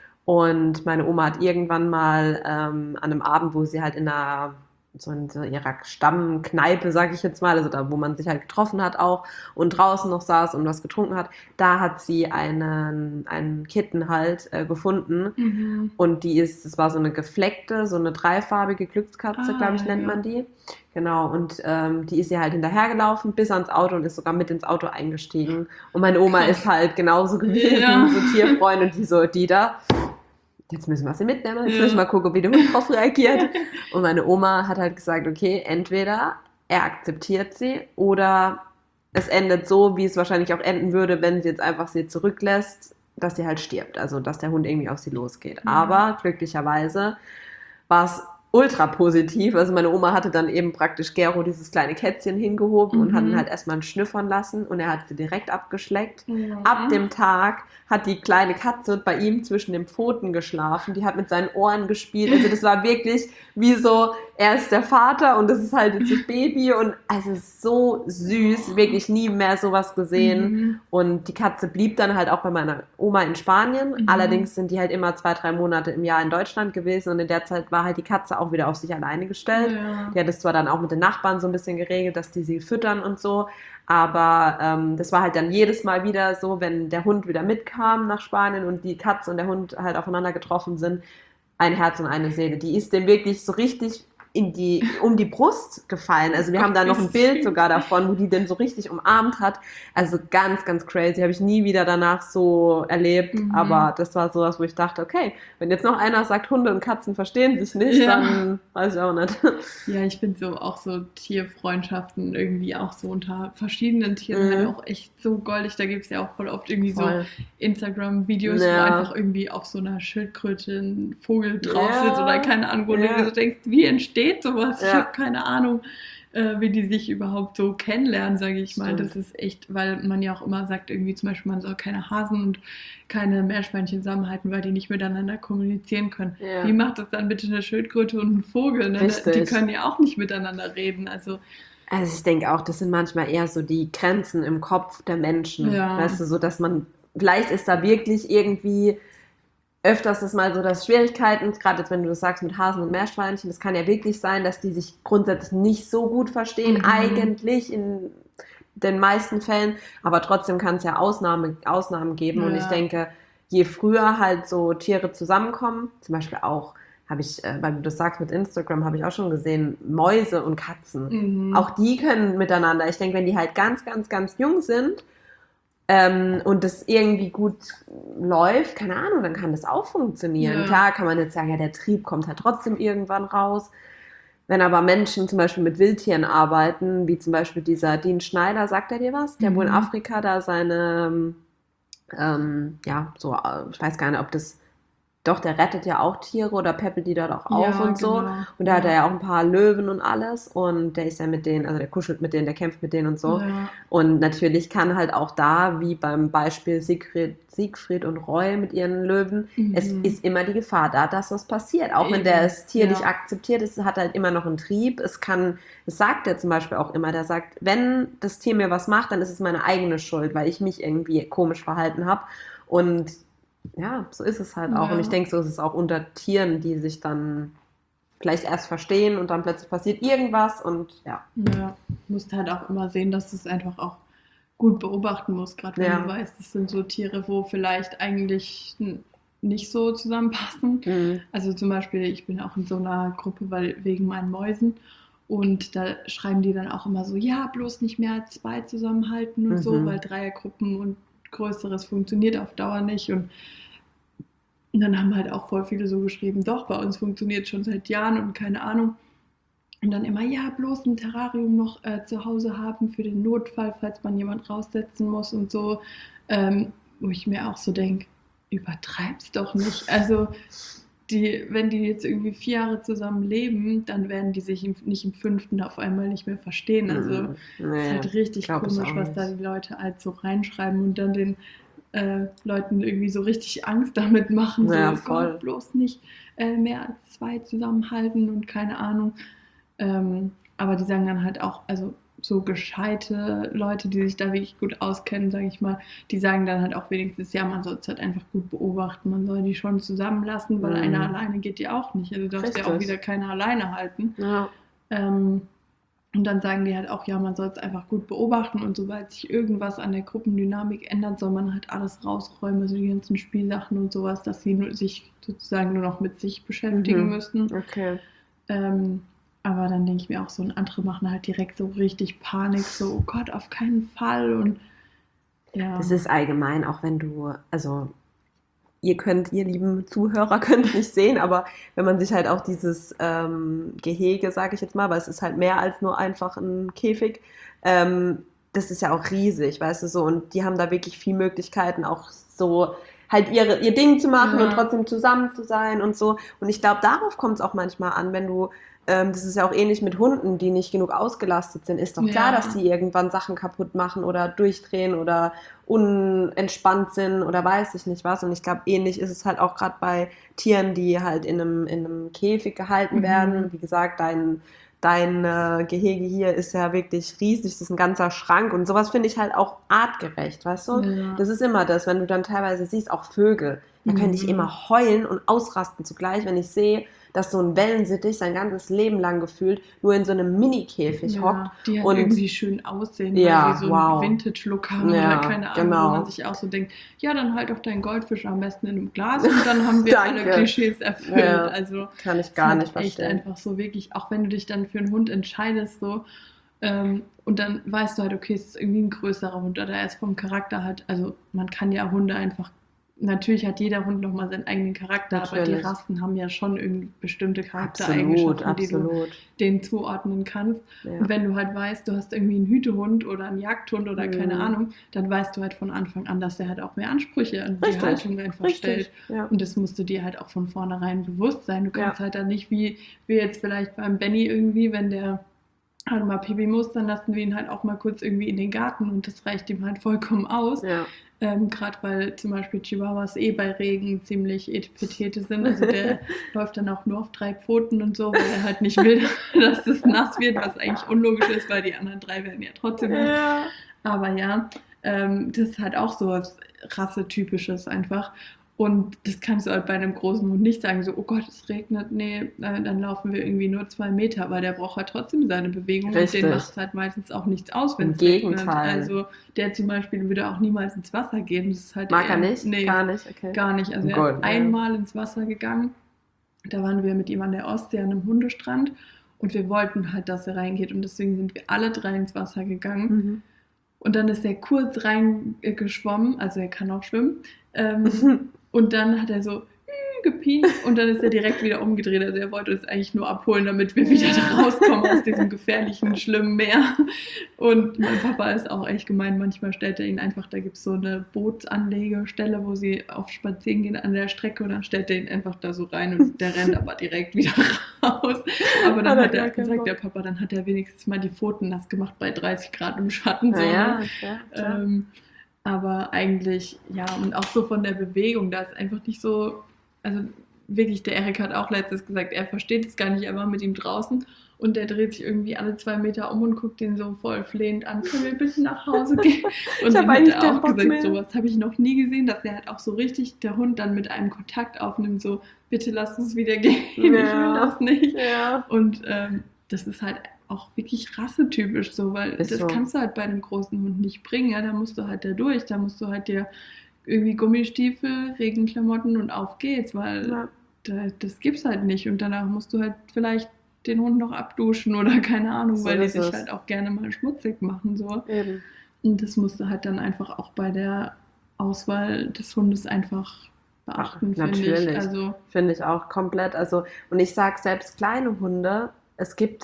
Und meine Oma hat irgendwann mal ähm, an einem Abend, wo sie halt in einer so in so ihrer Stammkneipe, sag ich jetzt mal, also da, wo man sich halt getroffen hat auch und draußen noch saß und was getrunken hat, da hat sie einen, einen Kitten halt äh, gefunden. Mhm. Und die ist, das war so eine gefleckte, so eine dreifarbige Glückskatze, Ah, glaube ich, nennt ja. man die. Genau, und ähm, die ist ihr halt hinterhergelaufen bis ans Auto und ist sogar mit ins Auto eingestiegen. Und meine Oma Krass. ist halt genauso gewesen, Ja. so Tierfreundin, die so, die da, jetzt müssen wir sie mitnehmen, jetzt Ja. müssen wir gucken, wie der Hund drauf reagiert. Und meine Oma hat halt gesagt, okay, entweder er akzeptiert sie oder es endet so, wie es wahrscheinlich auch enden würde, wenn sie jetzt einfach sie zurücklässt, dass sie halt stirbt, also dass der Hund irgendwie auf sie losgeht. Mhm. Aber glücklicherweise war es ultra positiv. Also meine Oma hatte dann eben praktisch Gero dieses kleine Kätzchen hingehoben, mhm, und hat ihn halt erstmal schnüffern lassen und er hat sie direkt abgeschleckt. Mhm. Ab dem Tag hat die kleine Katze bei ihm zwischen den Pfoten geschlafen, die hat mit seinen Ohren gespielt, also das war wirklich wie so, er ist der Vater und das ist halt jetzt das Baby und also so süß, wirklich nie mehr sowas gesehen, mhm, und die Katze blieb dann halt auch bei meiner Oma in Spanien, mhm, allerdings sind die halt immer zwei, drei Monate im Jahr in Deutschland gewesen und in der Zeit war halt die Katze auch wieder auf sich alleine gestellt. Ja. Die hat es zwar dann auch mit den Nachbarn so ein bisschen geregelt, dass die sie füttern und so, aber ähm, das war halt dann jedes Mal wieder so, wenn der Hund wieder mitkam nach Spanien und die Katze und der Hund halt aufeinander getroffen sind, ein Herz und eine Seele. Die ist dem wirklich so richtig in die, um die Brust gefallen. Also wir haben da noch ein Bild sogar davon, wo die den so richtig umarmt hat. Also ganz, ganz crazy. Habe ich nie wieder danach so erlebt. Mhm. Aber das war sowas, wo ich dachte, okay, wenn jetzt noch einer sagt, Hunde und Katzen verstehen sich nicht, ja, dann weiß ich auch nicht. Ja, ich finde so auch so Tierfreundschaften irgendwie auch so unter verschiedenen Tieren, mhm, halt auch echt so goldig. Da gibt es ja auch voll oft irgendwie voll so Instagram-Videos, ja, wo einfach irgendwie auf so einer Schildkröte ein Vogel drauf ja, sitzt oder keine Ahnung, wo ja, du so denkst, wie entsteht sowas? Ja. Ich habe keine Ahnung, äh, wie die sich überhaupt so kennenlernen, sage ich mal. Stimmt. Das ist echt, weil man ja auch immer sagt, irgendwie zum Beispiel, man soll keine Hasen und keine Meerschweinchen zusammenhalten, weil die nicht miteinander kommunizieren können. Ja. Wie macht das dann bitte eine Schildkröte und ein Vogel? Ne? Die können ja auch nicht miteinander reden. Also Also ich denke auch, das sind manchmal eher so die Grenzen im Kopf der Menschen. Ja. Weißt du, so dass man, vielleicht ist da wirklich irgendwie öfters ist mal so, dass Schwierigkeiten, gerade jetzt, wenn du das sagst mit Hasen und Meerschweinchen, es kann ja wirklich sein, dass die sich grundsätzlich nicht so gut verstehen, mhm, eigentlich in den meisten Fällen, aber trotzdem kann es ja Ausnahme, Ausnahmen geben, ja, und ich denke, je früher halt so Tiere zusammenkommen, zum Beispiel auch, habe ich, äh, weil du das sagst mit Instagram, habe ich auch schon gesehen, Mäuse und Katzen, mhm, auch die können miteinander, ich denke, wenn die halt ganz, ganz, ganz jung sind, Ähm, und das irgendwie gut läuft, keine Ahnung, dann kann das auch funktionieren. Ja. Klar kann man jetzt sagen, ja, der Trieb kommt halt trotzdem irgendwann raus. Wenn aber Menschen zum Beispiel mit Wildtieren arbeiten, wie zum Beispiel dieser Dean Schneider, sagt er dir was? Der, mhm, wohl in Afrika da seine, ähm, ja, so, ich weiß gar nicht, ob das, doch, der rettet ja auch Tiere oder peppelt die dort auch auf, ja, und so. Genau. Und da, ja, hat er ja auch ein paar Löwen und alles. Und der ist ja mit denen, also der kuschelt mit denen, der kämpft mit denen und so. Ja. Und natürlich kann halt auch da, wie beim Beispiel Siegfried, Siegfried und Roy mit ihren Löwen, mhm, es ist immer die Gefahr da, dass was passiert. Auch Eben. wenn der es tierlich, ja, akzeptiert ist, hat halt immer noch einen Trieb. Es kann, das sagt er zum Beispiel auch immer, der sagt, wenn das Tier mir was macht, dann ist es meine eigene Schuld, weil ich mich irgendwie komisch verhalten habe. Und ja, so ist es halt auch. Ja. Und ich denke, so ist es auch unter Tieren, die sich dann vielleicht erst verstehen und dann plötzlich passiert irgendwas und ja. Ja, du musst halt auch immer sehen, dass du es einfach auch gut beobachten musst, gerade wenn, ja, du weißt, das sind so Tiere, wo vielleicht eigentlich nicht so zusammenpassen. Mhm. Also zum Beispiel, ich bin auch in so einer Gruppe, weil wegen meinen Mäusen, und da schreiben die dann auch immer so, ja, bloß nicht mehr als zwei zusammenhalten und, mhm, so, weil Dreiergruppen und Größeres funktioniert auf Dauer nicht. Und dann haben halt auch voll viele so geschrieben, doch, bei uns funktioniert schon seit Jahren und keine Ahnung. Und dann immer, ja, bloß ein Terrarium noch äh, zu Hause haben für den Notfall, falls man jemand raussetzen muss und so. Ähm, wo ich mir auch so denke, übertreib's doch nicht. Also die, wenn die jetzt irgendwie vier Jahre zusammen leben, dann werden die sich im, nicht im fünften auf einmal nicht mehr verstehen. Also es nee, ist halt richtig komisch, was da die Leute halt so reinschreiben und dann den äh, Leuten irgendwie so richtig Angst damit machen. Ja, so, voll. Gott, bloß nicht äh, mehr als zwei zusammenhalten und keine Ahnung. Ähm, aber die sagen dann halt auch, also so gescheite Leute, die sich da wirklich gut auskennen, sage ich mal, die sagen dann halt auch wenigstens, ja, man soll es halt einfach gut beobachten, man soll die schon zusammenlassen, weil mhm. einer alleine geht ja auch nicht, also du darfst ja auch wieder keiner alleine halten. Ja. Ähm, und dann sagen die halt auch, ja, man soll es einfach gut beobachten und sobald sich irgendwas an der Gruppendynamik ändert, soll man halt alles rausräumen, also die ganzen Spielsachen und sowas, dass sie nur, sich sozusagen nur noch mit sich beschäftigen mhm. müssen. Okay. Ähm, Aber dann denke ich mir auch so, und andere machen halt direkt so richtig Panik, so, oh Gott, auf keinen Fall. Und ja. Das ist allgemein, auch wenn du, also ihr könnt, ihr lieben Zuhörer könnt es nicht sehen, aber wenn man sich halt auch dieses ähm, Gehege, sage ich jetzt mal, weil es ist halt mehr als nur einfach ein Käfig, ähm, das ist ja auch riesig, weißt du, so, und die haben da wirklich viele Möglichkeiten, auch so halt ihre, ihr Ding zu machen Ja. und trotzdem zusammen zu sein und so. Und ich glaube, darauf kommt es auch manchmal an, wenn du, ähm, das ist ja auch ähnlich mit Hunden, die nicht genug ausgelastet sind, ist doch klar, Ja. dass sie irgendwann Sachen kaputt machen oder durchdrehen oder unentspannt sind oder weiß ich nicht was. Und ich glaube, ähnlich ist es halt auch gerade bei Tieren, die halt in einem, in einem Käfig gehalten Mhm. werden. Wie gesagt, dein Dein äh, Gehege hier ist ja wirklich riesig, das ist ein ganzer Schrank und sowas finde ich halt auch artgerecht, weißt du? Ja. Das ist immer das, wenn du dann teilweise siehst, auch Vögel, da könnte ich Mhm. immer heulen und ausrasten zugleich, wenn ich sehe, dass so ein Wellensittich sein ganzes Leben lang gefühlt nur in so einem Mini-Käfig Ja, hockt. die halt und irgendwie schön aussehen, Ja, weil die so wow. einen Vintage-Look haben Ja, oder keine Ahnung, genau. wo man sich auch so denkt, ja, dann halt doch deinen Goldfisch am besten in einem Glas und dann haben wir alle Danke. Klischees erfüllt. Ja, Also kann ich es gar hat nicht echt verstehen. einfach so wirklich, auch wenn du dich dann für einen Hund entscheidest, so ähm, und dann weißt du halt, okay, es ist irgendwie ein größerer Hund oder er ist vom Charakter halt, also man kann ja Hunde einfach, natürlich hat jeder Hund nochmal seinen eigenen Charakter, aber die Natürlich. Rassen haben ja schon irgendwie bestimmte Absolut, Charaktereigenschaften, die du absolut. denen zuordnen kannst. Ja. Und wenn du halt weißt, du hast irgendwie einen Hütehund oder einen Jagdhund oder Mhm. keine Ahnung, dann weißt du halt von Anfang an, dass der halt auch mehr Ansprüche an die Richtig, Haltung einfach richtig. stellt. Ja. Und das musst du dir halt auch von vornherein bewusst sein. Du kannst Ja. halt dann nicht, wie wir jetzt vielleicht beim Benny irgendwie, wenn der halt mal Pipi muss, dann lassen wir ihn halt auch mal kurz irgendwie in den Garten und das reicht ihm halt vollkommen aus. Ja. Ähm, Gerade weil zum Beispiel Chihuahuas eh bei Regen ziemlich etipetete sind. Also der läuft dann auch nur auf drei Pfoten und so, weil er halt nicht will, dass es nass wird, was eigentlich unlogisch ist, weil die anderen drei werden ja trotzdem nass. Ja. Aber ja, ähm, das ist halt auch so was Rassetypisches einfach. Und das kannst du halt bei einem großen Hund nicht sagen, so, oh Gott, es regnet, nee, äh, dann laufen wir irgendwie nur zwei Meter, aber der braucht halt trotzdem seine Bewegung Richtig. und den macht halt meistens auch nichts aus, wenn Im es regnet. Gegenteil. Also der zum Beispiel würde auch niemals ins Wasser gehen. Das ist halt Mag eher, er nicht? Nee, Gar nicht? Okay. gar nicht. Also er Gut, ist ja. einmal ins Wasser gegangen, da waren wir mit ihm an der Ostsee an einem Hundestrand und wir wollten halt, dass er reingeht und deswegen sind wir alle drei ins Wasser gegangen. Mhm. Und dann ist er kurz reingeschwommen, also er kann auch schwimmen. Ähm, und dann hat er so gepiekt und dann ist er direkt wieder umgedreht. Also er wollte uns eigentlich nur abholen, damit wir wieder da rauskommen aus diesem gefährlichen, schlimmen Meer. Und mein Papa ist auch echt gemein. Manchmal stellt er ihn einfach, da gibt es so eine Bootsanlegestelle, wo sie auf Spazieren gehen an der Strecke und dann stellt er ihn einfach da so rein und der rennt aber direkt wieder raus. Aber dann Hat er hat gar er, keinen sagt Bock. der Papa, dann hat er wenigstens mal die Pfoten nass gemacht bei dreißig Grad im Schatten. So, Ja, ne? ja, klar. Ähm, aber eigentlich, ja, und auch so von der Bewegung, da ist einfach nicht so, also wirklich, der Erik hat auch letztens gesagt, er versteht es gar nicht, er war mit ihm draußen und der dreht sich irgendwie alle zwei Meter um und guckt ihn so voll flehend an, können wir bitte nach Hause gehen? Und Ich hab dann hat eigentlich er keinen auch Bock gesagt, mehr. sowas habe ich noch nie gesehen, dass der halt auch so richtig, der Hund dann mit einem Kontakt aufnimmt, so, bitte lass uns wieder gehen, ich will Ja. das nicht. Ja. Und ähm, das ist halt auch wirklich rassetypisch so, weil Ist das so. kannst du halt bei einem großen Hund nicht bringen, ja, da musst du halt da durch, da musst du halt dir irgendwie Gummistiefel, Regenklamotten und auf geht's, weil Ja. da, das gibt's halt nicht und danach musst du halt vielleicht den Hund noch abduschen oder keine Ahnung, So weil die ist sich es. halt auch gerne mal schmutzig machen, so. Eben. Und das musst du halt dann einfach auch bei der Auswahl des Hundes einfach beachten, Ach, finde ich. natürlich. Also, Finde ich auch komplett. Also, und ich sage selbst kleine Hunde, es gibt,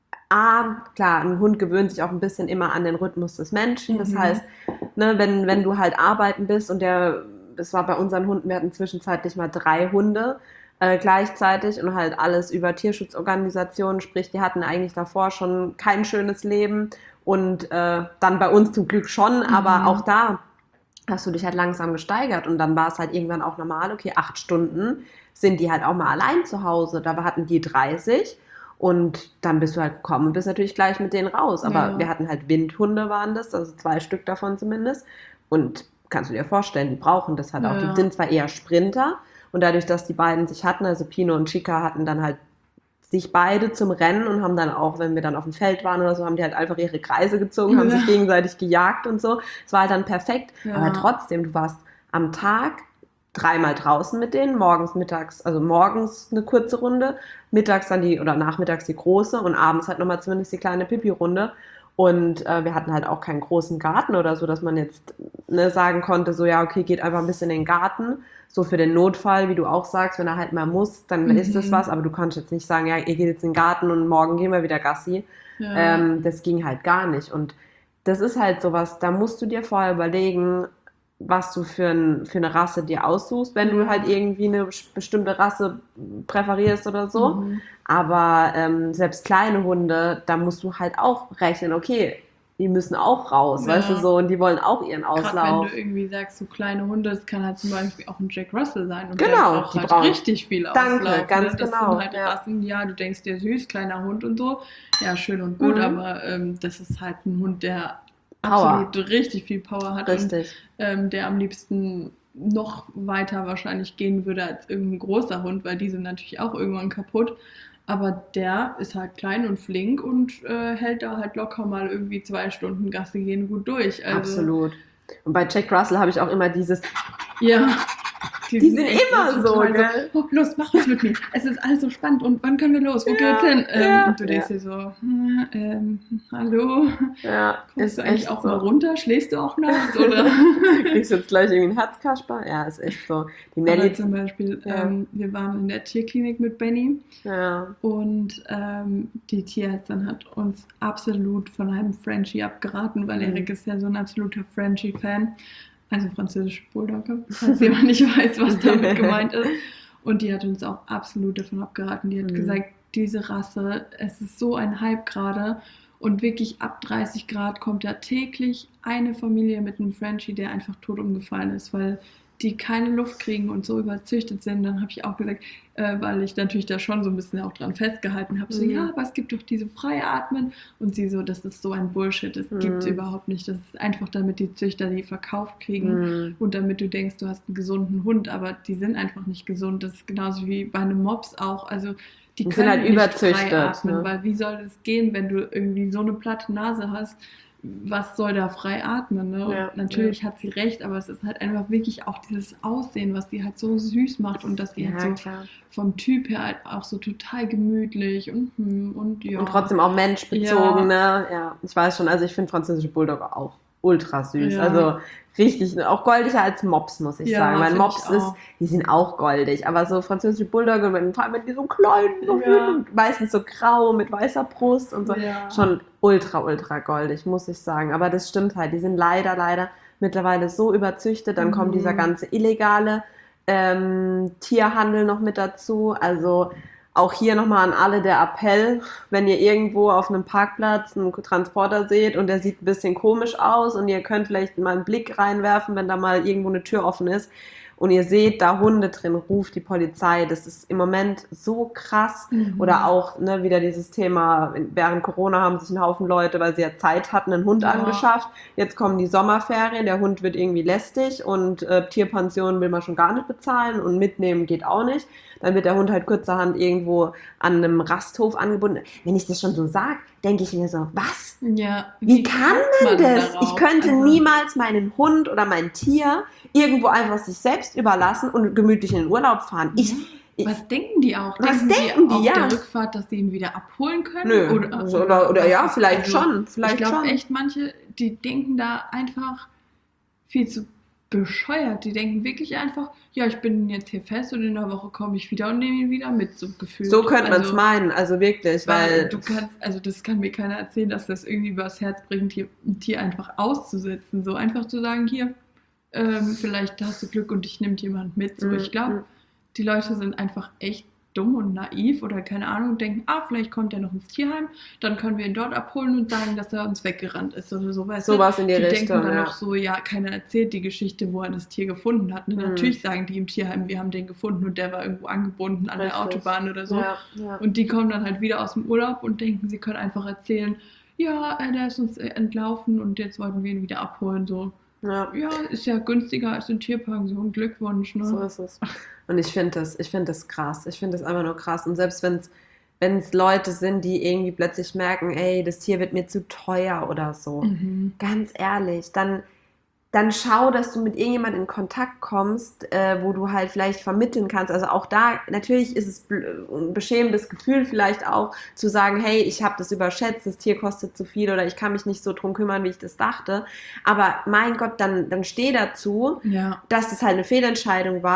A, klar, ein Hund gewöhnt sich auch ein bisschen immer an den Rhythmus des Menschen. Das Mhm. heißt, ne, wenn, wenn du halt arbeiten bist und der, das war bei unseren Hunden, wir hatten zwischenzeitlich mal drei Hunde äh, gleichzeitig und halt alles über Tierschutzorganisationen, sprich, die hatten eigentlich davor schon kein schönes Leben und äh, dann bei uns zum Glück schon, aber Mhm. auch da hast du dich halt langsam gesteigert und dann war es halt irgendwann auch normal, okay, acht Stunden sind die halt auch mal allein zu Hause, da hatten die dreißig und dann bist du halt gekommen und bist natürlich gleich mit denen raus, aber Ja. wir hatten halt Windhunde waren das, also zwei Stück davon zumindest und kannst du dir vorstellen, die brauchen das halt auch, Ja. die sind zwar eher Sprinter und dadurch, dass die beiden sich hatten, also Pino und Chica hatten dann halt sich beide zum Rennen und haben dann auch, wenn wir dann auf dem Feld waren oder so, haben die halt einfach ihre Kreise gezogen, haben Ja. sich gegenseitig gejagt und so. Es war halt dann perfekt. Ja. Aber trotzdem, du warst am Tag dreimal draußen mit denen, morgens, mittags, also morgens eine kurze Runde, mittags dann die, oder nachmittags die große und abends halt nochmal zumindest die kleine Pipi-Runde. Und äh, wir hatten halt auch keinen großen Garten oder so, dass man jetzt ne, sagen konnte, so ja, okay, geht einfach ein bisschen in den Garten. So für den Notfall, wie du auch sagst, wenn er halt mal muss, dann Mhm. ist das was. Aber du kannst jetzt nicht sagen, ja, ihr geht jetzt in den Garten und morgen gehen wir wieder Gassi. ja. Ähm, das ging halt gar nicht. Und das ist halt sowas, da musst du dir vorher überlegen, was du für, ein, für eine Rasse dir aussuchst, wenn du halt irgendwie eine bestimmte Rasse präferierst oder so. Mhm. Aber ähm, selbst kleine Hunde, da musst du halt auch rechnen, okay, die müssen auch raus, Ja. weißt du so, und die wollen auch ihren Gerade Auslauf. wenn du irgendwie sagst, so kleine Hunde, das kann halt zum Beispiel auch ein Jack Russell sein. Und Genau, der braucht die halt brauchen- richtig viel Danke, Auslauf. ganz ne? Das genau, sind halt ja. Rassen, ja, du denkst dir süß, kleiner Hund und so. Ja, schön und gut, Mhm. aber ähm, das ist halt ein Hund, der Power. absolut richtig viel Power hat. Richtig. Und ähm, der am liebsten noch weiter wahrscheinlich gehen würde als irgendein großer Hund, weil die sind natürlich auch irgendwann kaputt. Aber der ist halt klein und flink und äh, hält da halt locker mal irgendwie zwei Stunden Gassi gehen gut durch. Also, Absolut. Und bei Jack Russell habe ich auch immer dieses, Ja. Die sind echt immer so, total gell? Oh, los, mach was mit mir. Es ist alles so spannend. Und wann können wir los? Wo Ja, geht's hin? Ähm, ja, und du denkst dir so, hm, ähm, hallo? ja, Kommst ist du eigentlich echt auch so. mal runter? Schläfst du auch nachts? Oder? Kriegst du jetzt gleich irgendwie einen Herzkasper? Ja, ist echt so. Die Aber Nelly, zum Beispiel, Ja. ähm, wir waren in der Tierklinik mit Benny ja, und ähm, die Tierärztin hat uns absolut von einem Frenchie abgeraten, weil Mhm. Erik ist ja so ein absoluter Frenchie-Fan. Also französische Bulldogge, falls jemand nicht weiß, was damit gemeint ist. Und die hat uns auch absolut davon abgeraten. Die hat Mhm. gesagt, diese Rasse, es ist so ein Hype gerade. Und wirklich ab dreißig Grad kommt da täglich eine Familie mit einem Frenchie, der einfach tot umgefallen ist, weil die keine Luft kriegen und so überzüchtet sind. Dann habe ich auch gesagt, äh, weil ich natürlich da schon so ein bisschen auch dran festgehalten habe, so, Mhm. ja, aber es gibt doch diese Freiatmen. Und sie so, das ist so ein Bullshit, das gibt's Mhm. überhaupt nicht. Das ist einfach, damit die Züchter die verkauft kriegen Mhm. und damit du denkst, du hast einen gesunden Hund, aber die sind einfach nicht gesund. Das ist genauso wie bei einem Mops auch. Also die Die sind können halt nicht überzüchtet, frei atmen, ne? weil wie soll das gehen, wenn du irgendwie so eine platte Nase hast? Was soll da frei atmen? Ne? Und Ja, natürlich hat sie recht, aber es ist halt einfach wirklich auch dieses Aussehen, was sie halt so süß macht und dass sie Ja, halt so klar. vom Typ her halt auch so total gemütlich und hm, und ja. Und trotzdem auch menschbezogen, ne? Ja, ich weiß schon, also ich finde französische Bulldogge auch ultra süß. Ja. Also richtig, auch goldiger als Mops, muss ich Ja, sagen. Weil find Mops ich ist, auch. die sind auch goldig, aber so französische Bulldogge, wenn, vor allem wenn die so klein so Ja. sind, meistens so grau mit weißer Brust und so, Ja. schon ultra, ultra goldig, muss ich sagen. Aber das stimmt halt, die sind leider, leider mittlerweile so überzüchtet, dann Mhm. kommt dieser ganze illegale ähm, Tierhandel noch mit dazu. Also auch hier nochmal an alle der Appell, wenn ihr irgendwo auf einem Parkplatz einen Transporter seht und der sieht ein bisschen komisch aus und ihr könnt vielleicht mal einen Blick reinwerfen, wenn da mal irgendwo eine Tür offen ist und ihr seht da Hunde drin, ruft die Polizei. Das ist im Moment so krass. Mhm. Oder auch ne, wieder dieses Thema, während Corona haben sich ein Haufen Leute, weil sie ja Zeit hatten, einen Hund Ja. angeschafft. Jetzt kommen die Sommerferien, der Hund wird irgendwie lästig und äh, Tierpension will man schon gar nicht bezahlen und mitnehmen geht auch nicht. Dann wird der Hund halt kurzerhand irgendwo an einem Rasthof angebunden. Wenn ich das schon so sage, denke ich mir so, was? Ja, Wie kann man kommt das? darauf? Ich könnte Also, niemals meinen Hund oder mein Tier irgendwo einfach sich selbst überlassen und gemütlich in den Urlaub fahren. Ich, ich, Was denken die auch? Was denken denken die, auf ja. der Rückfahrt, dass sie ihn wieder abholen können? nö. Oder, Oder, oder, oder was ja, ist- vielleicht also, schon. Vielleicht ich glaube schon. echt, manche, die denken da einfach viel zu bescheuert. Die denken wirklich einfach, ja, ich bin jetzt hier fest und in einer Woche komme ich wieder und nehme ihn wieder mit, so gefühlt. So könnte man es Also, meinen, also wirklich, Weil weil du kannst, also das kann mir keiner erzählen, dass das irgendwie übers Herz bringt, hier, ein Tier einfach auszusetzen. So einfach zu sagen, hier, ähm, vielleicht hast du Glück und dich nimmt jemand mit. So, Mhm. ich glaube, die Leute sind einfach echt dumm und naiv oder keine Ahnung und denken, ah, vielleicht kommt er noch ins Tierheim, dann können wir ihn dort abholen und sagen, dass er uns weggerannt ist oder so. Weißt du? sowas in die, Die Richtung. denken dann Ja. noch so, ja, keiner erzählt die Geschichte, wo er das Tier gefunden hat. Ne? Mhm. Natürlich sagen die im Tierheim, wir haben den gefunden und der war irgendwo angebunden an Richtig. der Autobahn oder so. Ja, ja. Und die kommen dann halt wieder aus dem Urlaub und denken, sie können einfach erzählen, ja, äh, der ist uns äh, entlaufen und jetzt wollten wir ihn wieder abholen. So, Ja. ja, ist ja günstiger als eine Tierpension. Glückwunsch, ne? So ist es. Und ich finde das, ich finde das krass. Ich finde das einfach nur krass. Und selbst wenn es wenn es Leute sind, die irgendwie plötzlich merken, ey, das Tier wird mir zu teuer oder so, Mhm. ganz ehrlich, dann, dann schau, dass du mit irgendjemand in Kontakt kommst, äh, wo du halt vielleicht vermitteln kannst. Also auch da, natürlich ist es bl- ein beschämendes Gefühl vielleicht auch, zu sagen, hey, ich habe das überschätzt, das Tier kostet zu viel oder ich kann mich nicht so drum kümmern, wie ich das dachte. Aber mein Gott, dann, dann steh dazu, Ja, dass das halt eine Fehlentscheidung war,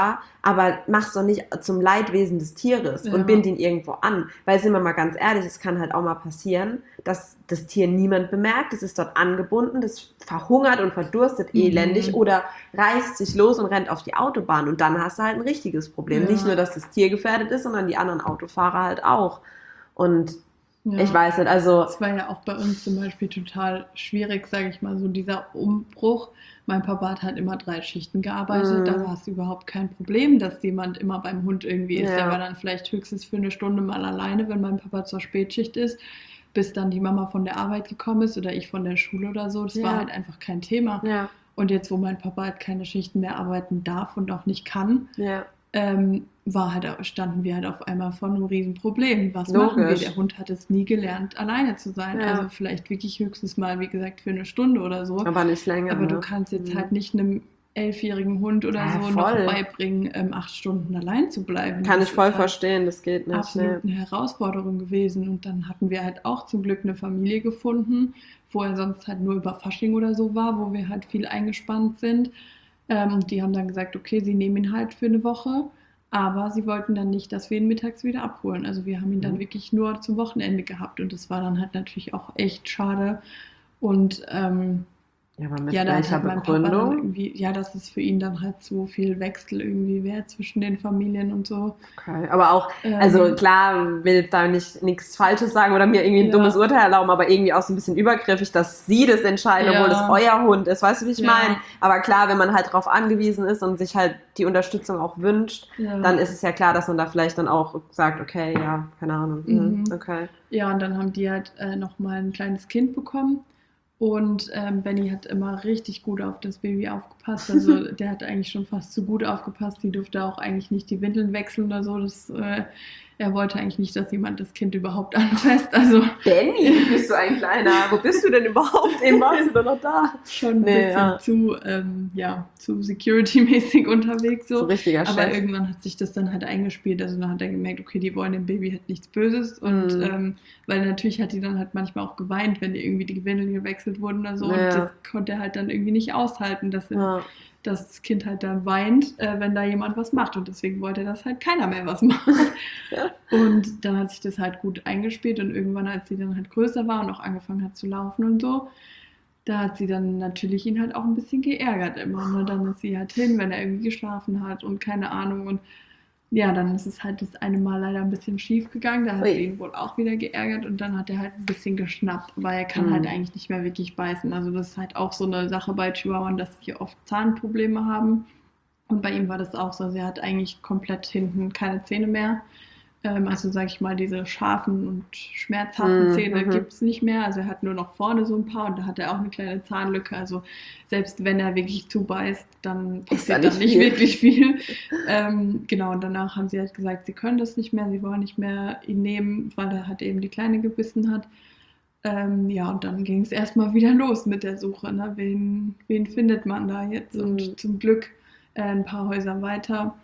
aber mach's doch nicht zum Leidwesen des Tieres Ja. und bind ihn irgendwo an. Weil, sind wir mal ganz ehrlich, es kann halt auch mal passieren, dass das Tier niemand bemerkt, es ist dort angebunden, das verhungert und verdurstet Mhm. elendig oder reißt sich los und rennt auf die Autobahn und dann hast du halt ein richtiges Problem. Ja. Nicht nur, dass das Tier gefährdet ist, sondern die anderen Autofahrer halt auch. Und Ja. ich weiß nicht, also Es war ja auch bei uns zum Beispiel total schwierig, sage ich mal, so dieser Umbruch. Mein Papa hat halt immer drei Schichten gearbeitet, Mhm. da war es überhaupt kein Problem, dass jemand immer beim Hund irgendwie ist. Ja. Der war dann vielleicht höchstens für eine Stunde mal alleine, wenn mein Papa zur Spätschicht ist, bis dann die Mama von der Arbeit gekommen ist oder ich von der Schule oder so. Das Ja. war halt einfach kein Thema. ja, Und jetzt, wo mein Papa halt keine Schichten mehr arbeiten darf und auch nicht kann, ja, ähm, war halt, standen wir halt auf einmal vor einem riesen Problem. Was machen wir? Logisch. Der Hund hat es nie gelernt, alleine zu sein. Ja. Also vielleicht wirklich höchstens mal, wie gesagt, für eine Stunde oder so. aber nicht länger. Aber ne? du kannst jetzt Mhm. halt nicht einem elfjährigen Hund oder Ja, so voll. noch beibringen, ähm, acht Stunden allein zu bleiben. Kann Das ich voll ist halt verstehen, das geht nicht. absolut Nee. eine Herausforderung gewesen. Und dann hatten wir halt auch zum Glück eine Familie gefunden, wo er sonst halt nur über Fasching oder so war, wo wir halt viel eingespannt sind. Ähm, und die haben dann gesagt, okay, sie nehmen ihn halt für eine Woche, aber sie wollten dann nicht, dass wir ihn mittags wieder abholen. Also wir haben ihn dann Mhm. wirklich nur zum Wochenende gehabt und das war dann halt natürlich auch echt schade. Und ähm, Ja, aber mit ja, da hat welcher halt mein Papa dann Begründung? irgendwie, ja, dass es für ihn dann halt so viel Wechsel irgendwie wäre zwischen den Familien und so. Okay. Aber auch, Ähm, also klar, will jetzt da nicht nichts Falsches sagen oder mir irgendwie ein Ja. dummes Urteil erlauben, aber irgendwie auch so ein bisschen übergriffig, dass sie das entscheiden, obwohl Ja. das euer Hund ist. Weißt du, wie ich Ja. meine? Aber klar, wenn man halt darauf angewiesen ist und sich halt die Unterstützung auch wünscht, Ja. dann ist es ja klar, dass man da vielleicht dann auch sagt, okay, ja, keine Ahnung. Mhm. Mhm. Okay. Ja, und dann haben die halt äh, nochmal ein kleines Kind bekommen. Und ähm, Benny hat immer richtig gut auf das Baby aufgepasst. Also der hat eigentlich schon fast zu gut aufgepasst. Die durfte auch eigentlich nicht die Windeln wechseln oder so. Das, äh, er wollte eigentlich nicht, dass jemand das Kind überhaupt anfasst. Also Benny, bist du ein Kleiner? Wo bist du denn überhaupt? Eben warst du doch noch da. schon ein Nee, bisschen ja. zu, ähm, ja, zu security-mäßig unterwegs. So So. ein richtiger Aber Chef. irgendwann hat sich das dann halt eingespielt. Also dann hat er gemerkt, okay, die wollen dem Baby halt nichts Böses. Und Mhm. ähm, weil natürlich hat die dann halt manchmal auch geweint, wenn die irgendwie die Windeln gewechselt wurden oder so. Ja. Und das konnte er halt dann irgendwie nicht aushalten, dass, er, Ja. dass das Kind halt dann weint, äh, wenn da jemand was macht. Und deswegen wollte das halt keiner mehr was machen. Ja. Und dann hat sich das halt gut eingespielt. Und irgendwann, als sie dann halt größer war und auch angefangen hat zu laufen und so, da hat sie dann natürlich ihn halt auch ein bisschen geärgert immer. Ne? Dann ist sie halt hin, wenn er irgendwie geschlafen hat und keine Ahnung. Und ja, dann ist es halt das eine Mal leider ein bisschen schief gegangen. Da hat Ui. sie ihn wohl auch wieder geärgert und dann hat er halt ein bisschen geschnappt. Aber er kann Mhm. halt eigentlich nicht mehr wirklich beißen. Also das ist halt auch so eine Sache bei Chihuahuan, dass sie oft Zahnprobleme haben. Und bei ihm war das auch so. Also er hat eigentlich komplett hinten keine Zähne mehr. Ähm, also sage ich mal, diese scharfen und schmerzhaften Mhm, Zähne mhm. gibt es nicht mehr. Also er hat nur noch vorne so ein paar und da hat er auch eine kleine Zahnlücke. Also selbst wenn er wirklich zubeißt, dann Ist da passiert nicht dann nicht viel. wirklich viel. ähm, genau, und danach haben sie halt gesagt, sie können das nicht mehr, sie wollen nicht mehr ihn nehmen, weil er halt eben die Kleine gebissen hat. Ähm, ja, und dann ging es erstmal wieder los mit der Suche. Ne? Wen, wen findet man da jetzt? Mhm. Und zum Glück äh, ein paar Häuser weiter.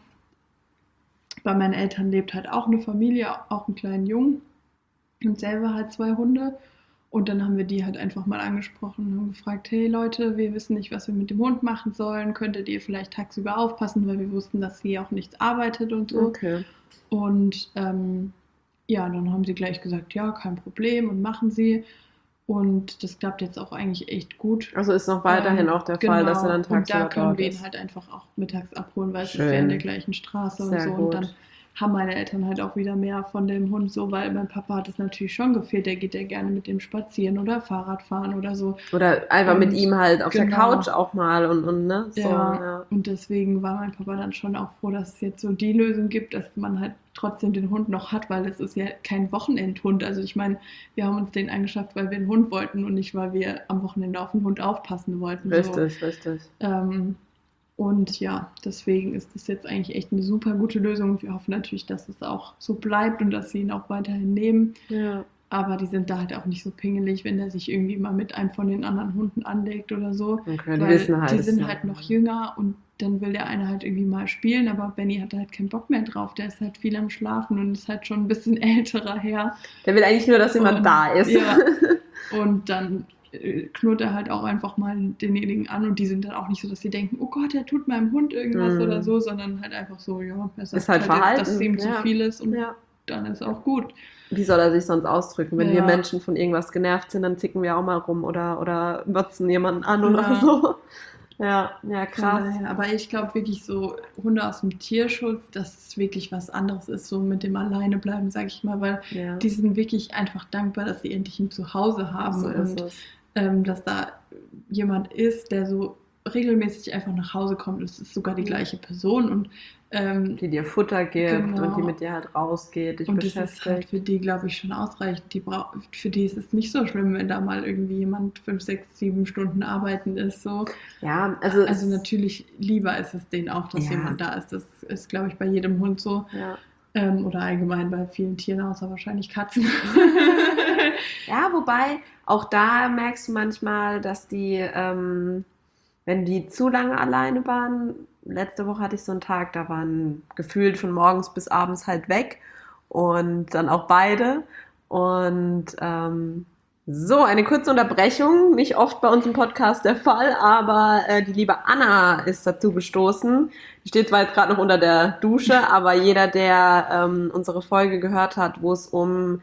Bei meinen Eltern lebt halt auch eine Familie, auch einen kleinen Jungen und selber halt zwei Hunde. Und dann haben wir die halt einfach mal angesprochen und haben gefragt, hey Leute, wir wissen nicht, was wir mit dem Hund machen sollen. Könntet ihr vielleicht tagsüber aufpassen, weil wir wussten, dass sie auch nichts arbeitet und so. Okay. Und ähm, ja, dann haben sie gleich gesagt, ja, kein Problem und machen sie. Und das klappt jetzt auch eigentlich echt gut. Also ist noch weiterhin Ähm, auch der Fall, dass er dann genau. Und da tagsüber können dort wir ihn ist. halt einfach auch mittags abholen, weil es Schön. ist ja in der gleichen Straße und Sehr so. gut. Und dann haben meine Eltern halt auch wieder mehr von dem Hund so, weil mein Papa hat es natürlich schon gefehlt. Der geht ja gerne mit dem spazieren oder Fahrrad fahren oder so. Oder einfach mit Und ihm halt auf der genau. Couch auch mal und, und ne? So, Ja, ja. und deswegen war mein Papa dann schon auch froh, dass es jetzt so die Lösung gibt, dass man halt trotzdem den Hund noch hat, weil es ist ja kein Wochenendhund. Also ich meine, wir haben uns den angeschafft, weil wir einen Hund wollten und nicht, weil wir am Wochenende auf den Hund aufpassen wollten. So. Richtig, richtig. Ähm, und ja, deswegen ist das jetzt eigentlich echt eine super gute Lösung. Und wir hoffen natürlich, dass es auch so bleibt und dass sie ihn auch weiterhin nehmen. Ja. Aber die sind da halt auch nicht so pingelig, wenn er sich irgendwie mal mit einem von den anderen Hunden anlegt oder so. Okay, die Weil wissen halt. die es sind ist halt noch jünger und dann will der eine halt irgendwie mal spielen, aber Benny hat halt keinen Bock mehr drauf. Der ist halt viel am Schlafen und ist halt schon ein bisschen älterer Herr. Der will eigentlich nur, dass jemand Und- da ist. Ja. Und dann, äh, knurrt er halt auch einfach mal denjenigen an und die sind dann auch nicht so, dass sie denken, oh Gott, der tut meinem Hund irgendwas Mhm. oder so, sondern halt einfach so, ja, er sagt Ist halt jetzt, Verhalten, dass es ihm zu ja. viel ist und Ja. dann ist auch gut. Wie soll er sich sonst ausdrücken? Wenn Ja. wir Menschen von irgendwas genervt sind, dann zicken wir auch mal rum oder, oder motzen jemanden an oder Ja. so. Ja, ja, krass. Ja, aber ich glaube wirklich so Hunde aus dem Tierschutz, dass es wirklich was anderes ist, so mit dem Alleinebleiben, sag ich mal, weil Ja, die sind wirklich einfach dankbar, dass sie endlich ein Zuhause haben so ist und es. ähm, dass da jemand ist, der so regelmäßig einfach nach Hause kommt. Es ist sogar die Mhm. gleiche Person und ähm, Die dir Futter gibt Genau. und die mit dir halt rausgeht, dich und das ist halt beschäftigt. für die, glaube ich, schon ausreichend. Die brau- für die ist es nicht so schlimm, wenn da mal irgendwie jemand fünf, sechs, sieben Stunden arbeiten ist. So. Ja, also, Also es- natürlich lieber ist es denen auch, dass Ja. jemand da ist. Das ist, glaube ich, bei jedem Hund so. ja. Ähm, oder allgemein bei vielen Tieren, außer wahrscheinlich Katzen. Ja, wobei auch da merkst du manchmal, dass die, ähm, wenn die zu lange alleine waren, letzte Woche hatte ich so einen Tag, da waren gefühlt von morgens bis abends halt weg und dann auch beide. Und ähm, so, eine kurze Unterbrechung, nicht oft bei uns im Podcast der Fall, aber äh, die liebe Anna ist dazu gestoßen. Die steht zwar jetzt gerade noch unter der Dusche, aber jeder, der ähm, unsere Folge gehört hat, wo es um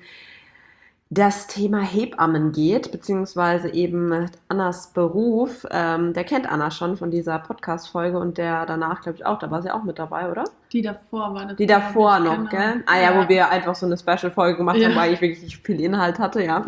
das Thema Hebammen geht, beziehungsweise eben Annas Beruf, ähm, der kennt Anna schon von dieser Podcast-Folge und der danach, glaube ich, auch, da war sie auch mit dabei, oder? Die davor war das. Die glaub davor ich, noch, genau. gell? Ah ja, wo wir einfach so eine Special-Folge gemacht Ja. haben, wo eigentlich wirklich nicht viel Inhalt hatte, ja.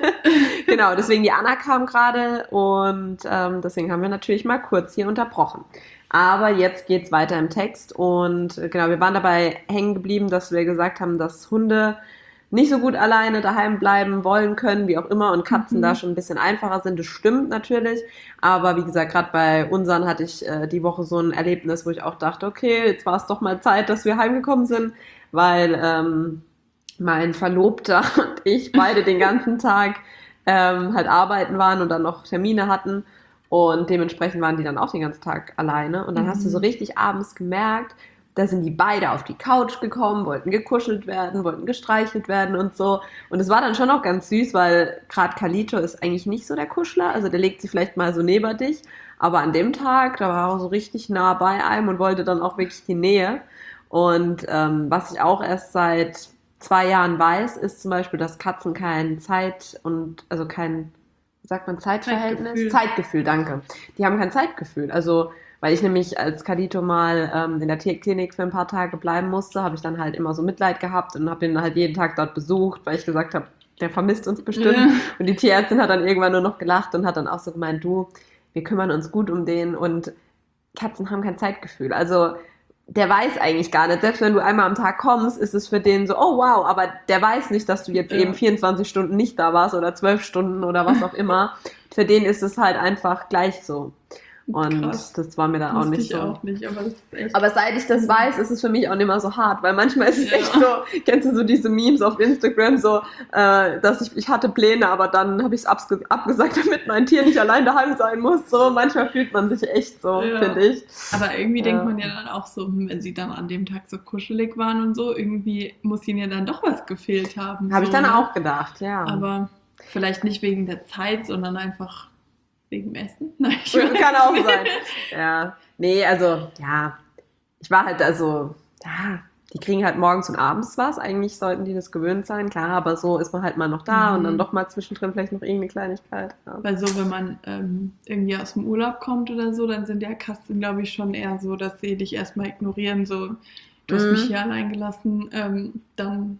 Genau, deswegen die Anna kam gerade und ähm, deswegen haben wir natürlich mal kurz hier unterbrochen. Aber jetzt geht's weiter im Text und äh, genau, wir waren dabei hängen geblieben, dass wir gesagt haben, dass Hunde nicht so gut alleine daheim bleiben wollen können, wie auch immer, und Katzen Mhm. da schon ein bisschen einfacher sind. Das stimmt natürlich, aber wie gesagt, gerade bei unseren hatte ich äh, die Woche so ein Erlebnis, wo ich auch dachte, okay, jetzt war es doch mal Zeit, dass wir heimgekommen sind, weil ähm, mein Verlobter und ich beide den ganzen Tag ähm, halt arbeiten waren und dann noch Termine hatten und dementsprechend waren die dann auch den ganzen Tag alleine und dann Mhm. hast du so richtig abends gemerkt, da sind die beide auf die Couch gekommen, wollten gekuschelt werden, wollten gestreichelt werden und so. Und es war dann schon auch ganz süß, weil gerade Kalito ist eigentlich nicht so der Kuschler. Also der legt sie vielleicht mal so neben dich. Aber an dem Tag, da war er auch so richtig nah bei einem und wollte dann auch wirklich die Nähe. Und ähm, was ich auch erst seit zwei Jahren weiß, ist zum Beispiel, dass Katzen kein Zeit- und, also kein, wie sagt man, Zeitverhältnis? Zeitgefühl. Zeitgefühl, danke. Die haben kein Zeitgefühl. Also weil ich nämlich als Kalito mal ähm, in der Tierklinik für ein paar Tage bleiben musste, habe ich dann halt immer so Mitleid gehabt und habe ihn halt jeden Tag dort besucht, weil ich gesagt habe, der vermisst uns bestimmt. Ja. Und die Tierärztin hat dann irgendwann nur noch gelacht und hat dann auch so gemeint, du, wir kümmern uns gut um den und Katzen haben kein Zeitgefühl. Also der weiß eigentlich gar nicht, selbst wenn du einmal am Tag kommst, ist es für den so, oh wow, aber der weiß nicht, dass du jetzt Ja. eben vierundzwanzig Stunden nicht da warst oder zwölf Stunden oder was auch immer. Für den ist es halt einfach gleich so. Und Krass. das war mir dann auch Wusste nicht ich so. auch nicht, aber das ist echt. Aber seit ich das weiß, ist es für mich auch nicht mehr so hart, weil manchmal ist es Ja. echt so, kennst du so diese Memes auf Instagram, so, äh, dass ich, ich hatte Pläne, aber dann habe ich es abge abgesagt, damit mein Tier nicht allein daheim sein muss. So, manchmal fühlt man sich echt so, Ja. finde ich. Aber irgendwie Ja. denkt man ja dann auch so, hm, wenn sie dann an dem Tag so kuschelig waren und so, irgendwie muss ihnen ja dann doch was gefehlt haben. Habe so, ich dann ne? auch gedacht, ja. Aber vielleicht nicht wegen der Zeit, sondern einfach wegen dem Essen. Nein, ich Kann auch sein. Ja, nee, also, ja, ich war halt, also, ja, die kriegen halt morgens und abends was. Eigentlich sollten die das gewöhnt sein, klar, aber so ist man halt mal noch da Mhm. und dann doch mal zwischendrin vielleicht noch irgendeine Kleinigkeit. Ja. Weil so, wenn man ähm, irgendwie aus dem Urlaub kommt oder so, dann sind ja Katzen, glaube ich, schon eher so, dass sie dich erstmal ignorieren, so, du hast Mhm. mich hier allein gelassen, ähm, dann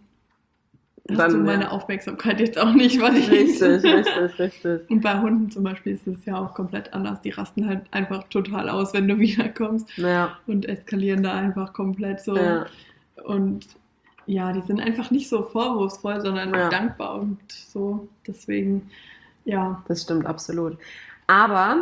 hast Dann, du meine ja. Aufmerksamkeit jetzt auch nicht, was ich Richtig, richtig, richtig. Und bei Hunden zum Beispiel ist es ja auch komplett anders. Die rasten halt einfach total aus, wenn du wiederkommst Ja, und eskalieren da einfach komplett so. ja. Und ja, die sind einfach nicht so vorwurfsvoll, sondern Ja. dankbar und so. Deswegen, ja. Das stimmt absolut. Aber,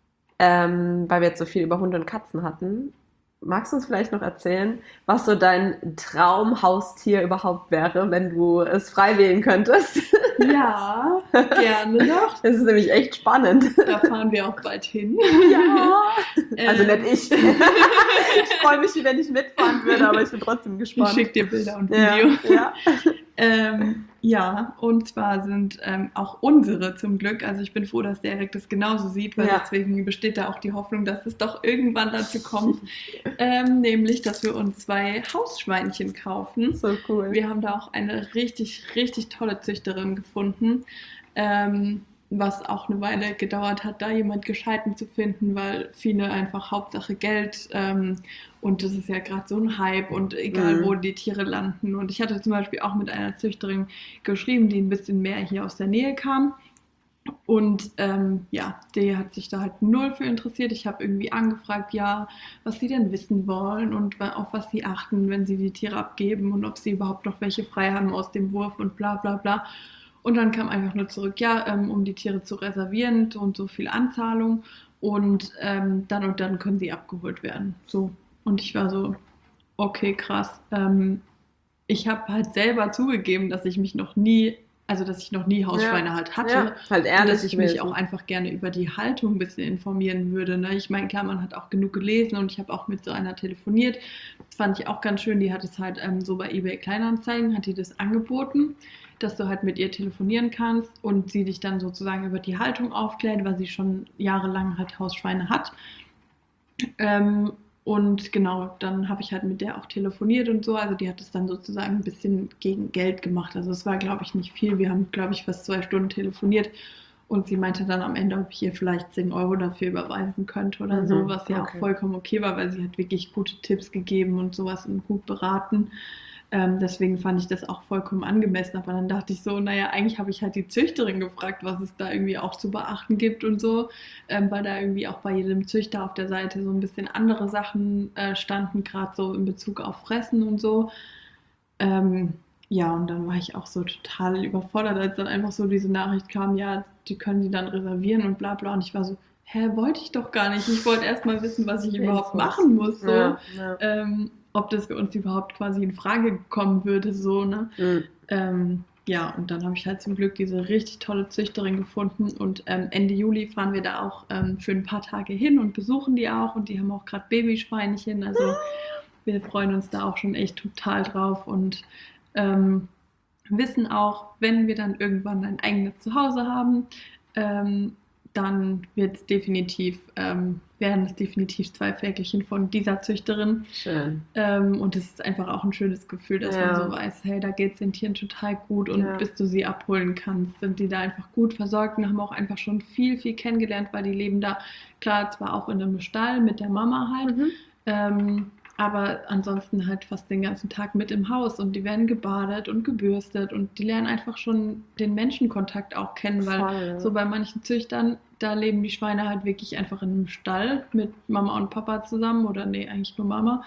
ähm, weil wir jetzt so viel über Hunde und Katzen hatten, magst du uns vielleicht noch erzählen, was so dein Traumhaustier überhaupt wäre, wenn du es frei wählen könntest? Ja, gerne noch. Das ist nämlich echt spannend. Da fahren wir auch bald hin. Ja. Also Ähm, nicht ich. Ich freue mich, wenn ich mitfahren würde, aber ich bin trotzdem Ich gespannt. schicke dir Bilder und Ja, Video. ja. ähm, ja, und zwar sind ähm, auch unsere zum Glück, also ich bin froh, dass Derek das genauso sieht, weil Ja. deswegen besteht da auch die Hoffnung, dass es doch irgendwann dazu kommt, ähm, nämlich, dass wir uns zwei Hausschweinchen kaufen. So cool. Wir haben da auch eine richtig, richtig tolle Züchterin gefunden, ähm, was auch eine Weile gedauert hat, da jemand Gescheiten zu finden, weil viele einfach Hauptsache Geld ähm, und das ist ja gerade so ein Hype und egal Mhm. wo die Tiere landen. Und ich hatte zum Beispiel auch mit einer Züchterin geschrieben, die ein bisschen mehr hier aus der Nähe kam. Und ähm, ja, die hat sich da halt null für interessiert. Ich habe irgendwie angefragt, ja, was sie denn wissen wollen und wa- auf was sie achten, wenn sie die Tiere abgeben und ob sie überhaupt noch welche frei haben aus dem Wurf und bla bla bla. Und dann kam einfach nur zurück, ja, ähm, um die Tiere zu reservieren, so und so viel Anzahlung und ähm, dann und dann können sie abgeholt werden. So. Und ich war so, okay, krass. Ähm, ich habe halt selber zugegeben, dass ich mich noch nie, also dass ich noch nie Hausschweine Ja. halt hatte. Ja, halt Und ehrlich dass ich mich gewesen. auch einfach gerne über die Haltung ein bisschen informieren würde. Ne? Ich meine, klar, man hat auch genug gelesen und ich habe auch mit so einer telefoniert. Das fand ich auch ganz schön. Die hat es halt ähm, so bei eBay Kleinanzeigen, hat die das angeboten, dass du halt mit ihr telefonieren kannst und sie dich dann sozusagen über die Haltung aufklärt, weil sie schon jahrelang halt Hausschweine hat. Ähm, und genau, dann habe ich halt mit der auch telefoniert und so. Also die hat es dann sozusagen ein bisschen gegen Geld gemacht. Also es war, glaube ich, nicht viel. Wir haben, glaube ich, fast zwei Stunden telefoniert. Und sie meinte dann am Ende, ob ich ihr vielleicht zehn Euro dafür überweisen könnte oder Mhm, so, was ja okay. auch vollkommen okay war, weil sie hat wirklich gute Tipps gegeben und sowas und gut beraten. Ähm, deswegen fand ich das auch vollkommen angemessen. Aber dann dachte ich so, naja, eigentlich habe ich halt die Züchterin gefragt, was es da irgendwie auch zu beachten gibt und so, ähm, weil da irgendwie auch bei jedem Züchter auf der Seite so ein bisschen andere Sachen äh, standen, gerade so in Bezug auf Fressen und so. Ähm, ja, und dann war ich auch so total überfordert, als dann einfach so diese Nachricht kam, ja, die können die dann reservieren und bla bla. Und ich war so, hä, wollte ich doch gar nicht. Ich wollte erst mal wissen, was ich überhaupt Infos. machen muss. So. Ja, ja. Ähm, ob das für uns überhaupt quasi in Frage kommen würde, so, ne? Mhm. Ähm, ja, und dann habe ich halt zum Glück diese richtig tolle Züchterin gefunden und ähm, Ende Juli fahren wir da auch ähm, für ein paar Tage hin und besuchen die auch und die haben auch gerade Babyschweinchen, also wir freuen uns da auch schon echt total drauf und ähm, wissen auch, wenn wir dann irgendwann ein eigenes Zuhause haben, ähm, dann wird es definitiv, ähm, werden es definitiv zwei Ferkelchen von dieser Züchterin. Schön. Ähm, und es ist einfach auch ein schönes Gefühl, dass Ja. man so weiß, hey, da geht es den Tieren total gut und Ja. bis du sie abholen kannst, sind die da einfach gut versorgt und haben auch einfach schon viel, viel kennengelernt, weil die leben da, klar, zwar auch in einem Stall mit der Mama halt, Mhm. ähm, aber ansonsten halt fast den ganzen Tag mit im Haus und die werden gebadet und gebürstet und die lernen einfach schon den Menschenkontakt auch kennen, weil Voll, ja. so bei manchen Züchtern, da leben die Schweine halt wirklich einfach in einem Stall mit Mama und Papa zusammen oder nee, eigentlich nur Mama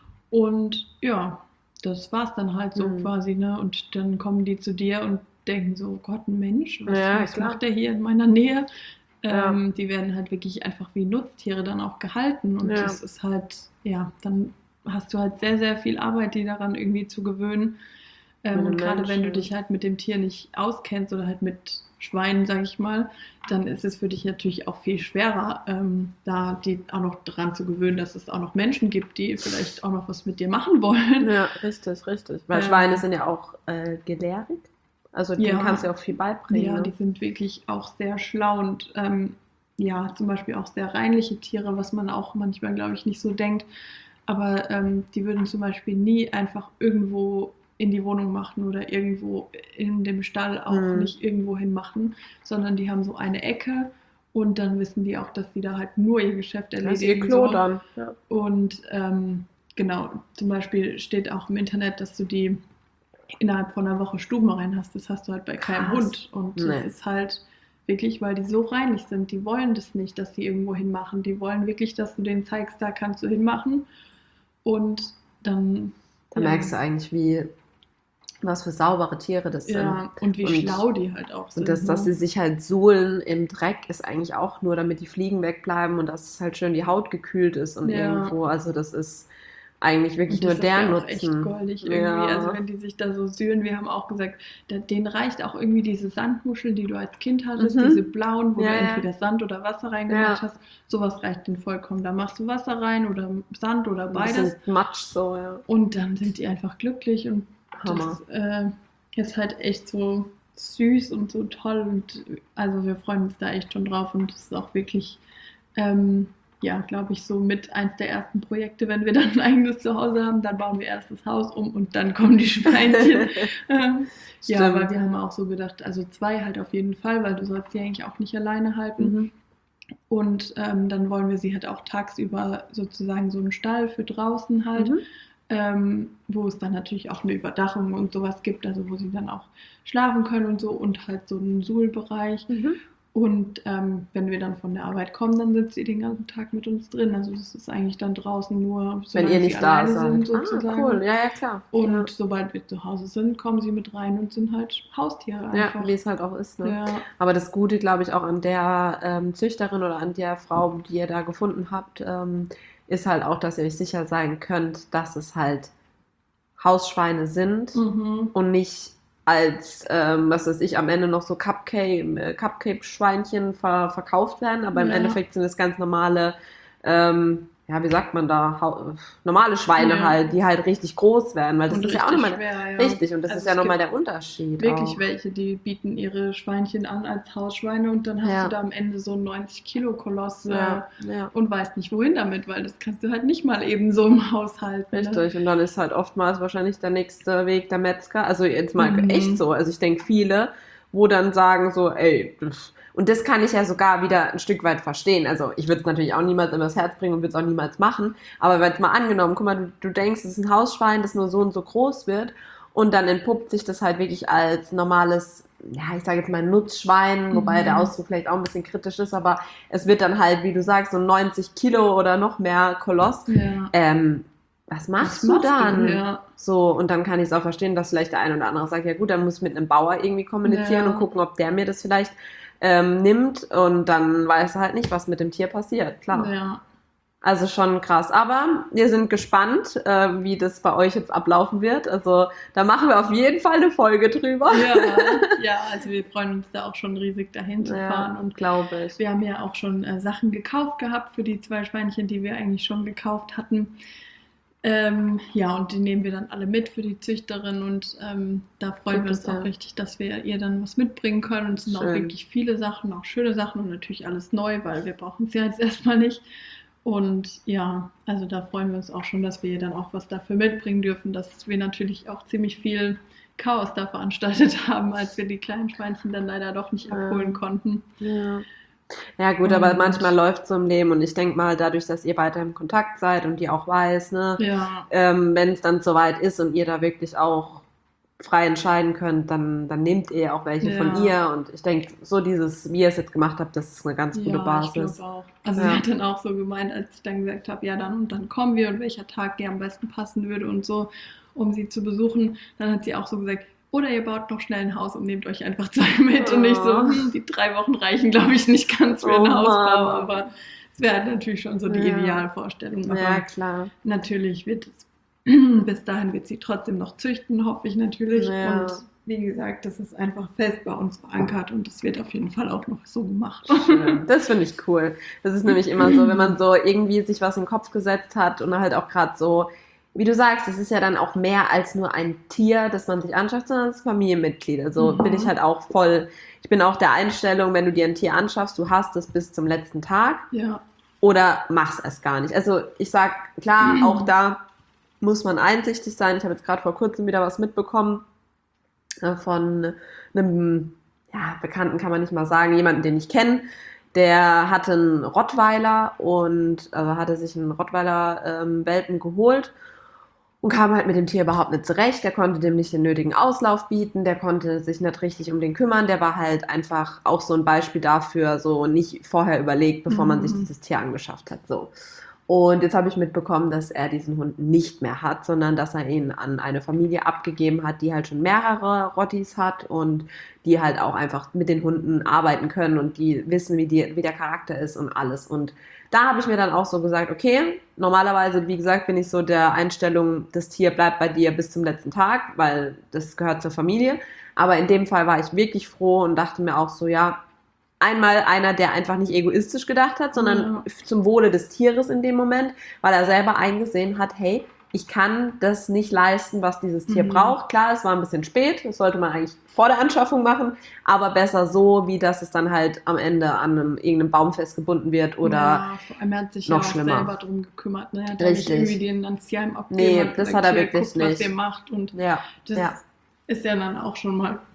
und ja, das war's dann halt so Mhm. quasi, ne, und dann kommen die zu dir und denken so, oh Gott, ein Mensch, was, Ja, was klar. macht der hier in meiner Nähe? Ja. Ähm, die werden halt wirklich einfach wie Nutztiere dann auch gehalten und Ja. das ist halt, ja, dann hast du halt sehr, sehr viel Arbeit, die daran irgendwie zu gewöhnen. Ähm, Mit und dem gerade wenn du Menschen. dich halt mit dem Tier nicht auskennst oder halt mit Schweinen, sag ich mal, dann ist es für dich natürlich auch viel schwerer, ähm, da die auch noch dran zu gewöhnen, dass es auch noch Menschen gibt, die vielleicht auch noch was mit dir machen wollen. Ja, richtig, richtig. Weil Ähm, Schweine sind ja auch äh, gelehrig. Also denen Ja. kannst du ja auch viel beibringen. Ja, ne? die sind wirklich auch sehr schlau und ähm, ja, zum Beispiel auch sehr reinliche Tiere, was man auch manchmal, glaube ich, nicht so denkt. Aber ähm, die würden zum Beispiel nie einfach irgendwo in die Wohnung machen oder irgendwo in dem Stall auch Hm. nicht irgendwo hin machen, sondern die haben so eine Ecke und dann wissen die auch, dass sie da halt nur ihr Geschäft Das ist erledigen. ihr Klo so. dann. Ja. Und ähm, genau, zum Beispiel steht auch im Internet, dass du die innerhalb von einer Woche Stuben rein hast. Das hast du halt bei keinem Krass. Hund. Und Nee. das ist halt wirklich, weil die so reinlich sind. Die wollen das nicht, dass die irgendwo hinmachen. Die wollen wirklich, dass du denen zeigst, da kannst du hinmachen. Und dann. Da ja, merkst du eigentlich, wie, was für saubere Tiere das sind. Ja, und wie Und- schlau die halt auch sind. Und das, dass ne? sie sich halt suhlen im Dreck, ist eigentlich auch nur, damit die Fliegen wegbleiben und dass halt schön die Haut gekühlt ist und Ja. irgendwo. Also das ist eigentlich wirklich Und nur das der ist ja auch Nutzen. echt goldig irgendwie. Ja. Also wenn die sich da so sühlen, wir haben auch gesagt, da, denen reicht auch irgendwie diese Sandmuscheln, die du als Kind hattest, Mhm. diese blauen, wo Ja, du ja. entweder Sand oder Wasser reingemacht Ja. hast. Sowas reicht denen vollkommen. Da machst du Wasser rein oder Sand oder Ein beides. bisschen Matsch so, ja. Und dann sind die einfach glücklich und Hammer. das, äh, ist halt echt so süß und so toll und also wir freuen uns da echt schon drauf und es ist auch wirklich, ähm, ja, glaube ich, so mit eins der ersten Projekte, wenn wir dann ein eigenes Zuhause haben, dann bauen wir erst das Haus um und dann kommen die Schweinchen. ähm, ja, weil wir haben auch so gedacht, also zwei halt auf jeden Fall, weil du sollst die eigentlich auch nicht alleine halten. Mhm. Und ähm, dann wollen wir sie halt auch tagsüber sozusagen so einen Stall für draußen halt, Mhm. ähm, wo es dann natürlich auch eine Überdachung und sowas gibt, also wo sie dann auch schlafen können und so und halt so einen Suhlbereich. Mhm. Und ähm, wenn wir dann von der Arbeit kommen, dann sitzt sie den ganzen Tag mit uns drin. Also das ist eigentlich dann draußen nur, Wenn ihr nicht sie da alleine seid. sind sozusagen. Ah, cool, ja, ja, klar. Und ja. sobald wir zu Hause sind, kommen sie mit rein und sind halt Haustiere einfach. Ja, wie es halt auch ist. Ne? Ja. Aber das Gute, glaube ich, auch an der ähm, Züchterin oder an der Frau, die ihr da gefunden habt, ähm, ist halt auch, dass ihr euch sicher sein könnt, dass es halt Hausschweine sind Mhm. und nicht als, ähm, was weiß ich, am Ende noch so Cupcake, äh, Cupcake-Schweinchen ver verkauft werden, aber im Ja. Endeffekt sind es ganz normale, ähm, ja, wie sagt man da, Hau- normale Schweine Ja. halt, die halt richtig groß werden, weil das Und ist ja auch richtig nochmal schwer, ja. richtig und das Also ist ja es nochmal gibt der Unterschied. Wirklich auch. welche, die bieten ihre Schweinchen an als Hausschweine und dann hast Ja. du da am Ende so einen neunzig Kilo Koloss äh, Ja, ja. und weißt nicht wohin damit, weil das kannst du halt nicht mal eben so im Haus halten. Ne? Richtig, und dann ist halt oftmals wahrscheinlich der nächste Weg der Metzger. Also jetzt mal Mhm. echt so. Also ich denke viele, wo dann sagen so, ey, pff. Und das kann ich ja sogar wieder ein Stück weit verstehen. Also ich würde es natürlich auch niemals in das Herz bringen und würde es auch niemals machen. Aber wenn es mal angenommen, guck mal, du, du denkst, es ist ein Hausschwein, das nur so und so groß wird und dann entpuppt sich das halt wirklich als normales, ja, ich sage jetzt mal Nutzschwein, Mhm. wobei der Ausdruck vielleicht auch ein bisschen kritisch ist, aber es wird dann halt, wie du sagst, so neunzig Kilo oder noch mehr Koloss. Ja. Ähm, was machst Was du machst du? dann? Ja. So, und dann kann ich es auch verstehen, dass vielleicht der eine oder andere sagt, ja gut, dann muss ich mit einem Bauer irgendwie kommunizieren Ja. und gucken, ob der mir das vielleicht ähm, nimmt und dann weiß er halt nicht, was mit dem Tier passiert, klar. Ja. Also schon krass. Aber wir sind gespannt, äh, wie das bei euch jetzt ablaufen wird. Also da machen wir auf jeden Fall eine Folge drüber. Ja. Ja, also wir freuen uns da auch schon riesig dahin zu fahren und glaube ich. wir haben ja auch schon äh, Sachen gekauft gehabt für die zwei Schweinchen, die wir eigentlich schon gekauft hatten. Ähm, ja, und die nehmen wir dann alle mit für die Züchterin und ähm, da freuen wir uns Super. auch richtig, dass wir ihr dann was mitbringen können. Und es sind auch Schön. wirklich viele Sachen, auch schöne Sachen und natürlich alles neu, weil wir brauchen es ja jetzt erstmal nicht. Und ja, also da freuen wir uns auch schon, dass wir ihr dann auch was dafür mitbringen dürfen, dass wir natürlich auch ziemlich viel Chaos da veranstaltet haben, als wir die kleinen Schweinchen dann leider doch nicht Ja. abholen konnten. Ja. Ja gut, aber Und- manchmal läuft es so im Leben und ich denke mal, dadurch, dass ihr weiter im Kontakt seid und die auch weiß, ne, Ja, ähm, wenn es dann soweit ist und ihr da wirklich auch frei entscheiden könnt, dann, dann nehmt ihr auch welche Ja. von ihr und ich denke, so dieses, wie ihr es jetzt gemacht habt, das ist eine ganz gute ja, ich Basis. glaube auch. Also Ja. sie hat dann auch so gemeint, als ich dann gesagt habe, ja dann und dann kommen wir und welcher Tag ihr am besten passen würde und so, um sie zu besuchen, dann hat sie auch so gesagt, oder ihr baut noch schnell ein Haus und nehmt euch einfach zwei mit und nicht so, Oh. hm, die drei Wochen reichen glaube ich nicht ganz für Oh einen Hausbau, Mann. aber es wäre halt natürlich schon so die Ja. Idealvorstellung. Aber Ja, klar. natürlich wird es, bis dahin wird sie trotzdem noch züchten, hoffe ich natürlich. Ja. Und wie gesagt, das ist einfach fest bei uns verankert und das wird auf jeden Fall auch noch so gemacht. Schön. Das finde ich cool. Das ist nämlich immer so, wenn man so irgendwie sich was in den Kopf gesetzt hat und halt auch gerade so, wie du sagst, es ist ja dann auch mehr als nur ein Tier, das man sich anschafft, sondern es ist Familienmitglied. Also Mhm. bin ich halt auch voll, ich bin auch der Einstellung, wenn du dir ein Tier anschaffst, du hast es bis zum letzten Tag Ja, oder mach's es gar nicht. Also ich sag, klar, auch da muss man einsichtig sein. Ich habe jetzt gerade vor kurzem wieder was mitbekommen äh, von einem, ja, Bekannten kann man nicht mal sagen, jemanden, den ich kenne. Der hatte einen Rottweiler und also hatte sich einen Rottweiler-Welpen geholt und kam halt mit dem Tier überhaupt nicht zurecht. Der konnte dem nicht den nötigen Auslauf bieten, der konnte sich nicht richtig um den kümmern. Der war halt einfach auch so ein Beispiel dafür, so nicht vorher überlegt, bevor man Mhm. sich dieses Tier angeschafft hat. So. Und jetzt habe ich mitbekommen, dass er diesen Hund nicht mehr hat, sondern dass er ihn an eine Familie abgegeben hat, die halt schon mehrere Rottis hat und die halt auch einfach mit den Hunden arbeiten können und die wissen, wie, die, wie der Charakter ist und alles. Und da habe ich mir dann auch so gesagt, okay, normalerweise, wie gesagt, bin ich so der Einstellung, das Tier bleibt bei dir bis zum letzten Tag, weil das gehört zur Familie. Aber in dem Fall war ich wirklich froh und dachte mir auch so, ja, einmal einer, der einfach nicht egoistisch gedacht hat, sondern Ja. zum Wohle des Tieres in dem Moment, weil er selber eingesehen hat, hey, ich kann das nicht leisten, was dieses Tier Mhm. braucht. Klar, es war ein bisschen spät, das sollte man eigentlich vor der Anschaffung machen, aber besser so, wie dass es dann halt am Ende an einem, irgendeinem Baum festgebunden wird oder ja, vor allem er hat sich noch ja auch schlimmer. selber drum gekümmert. Ne? Er hat ja nicht Richtig. irgendwie den ans Tierheim abgegeben. Nee, hat das gesagt, hat er hier, wirklich guckt, was nicht. ihr macht. Und Ja, das ja. ist ja dann auch schon mal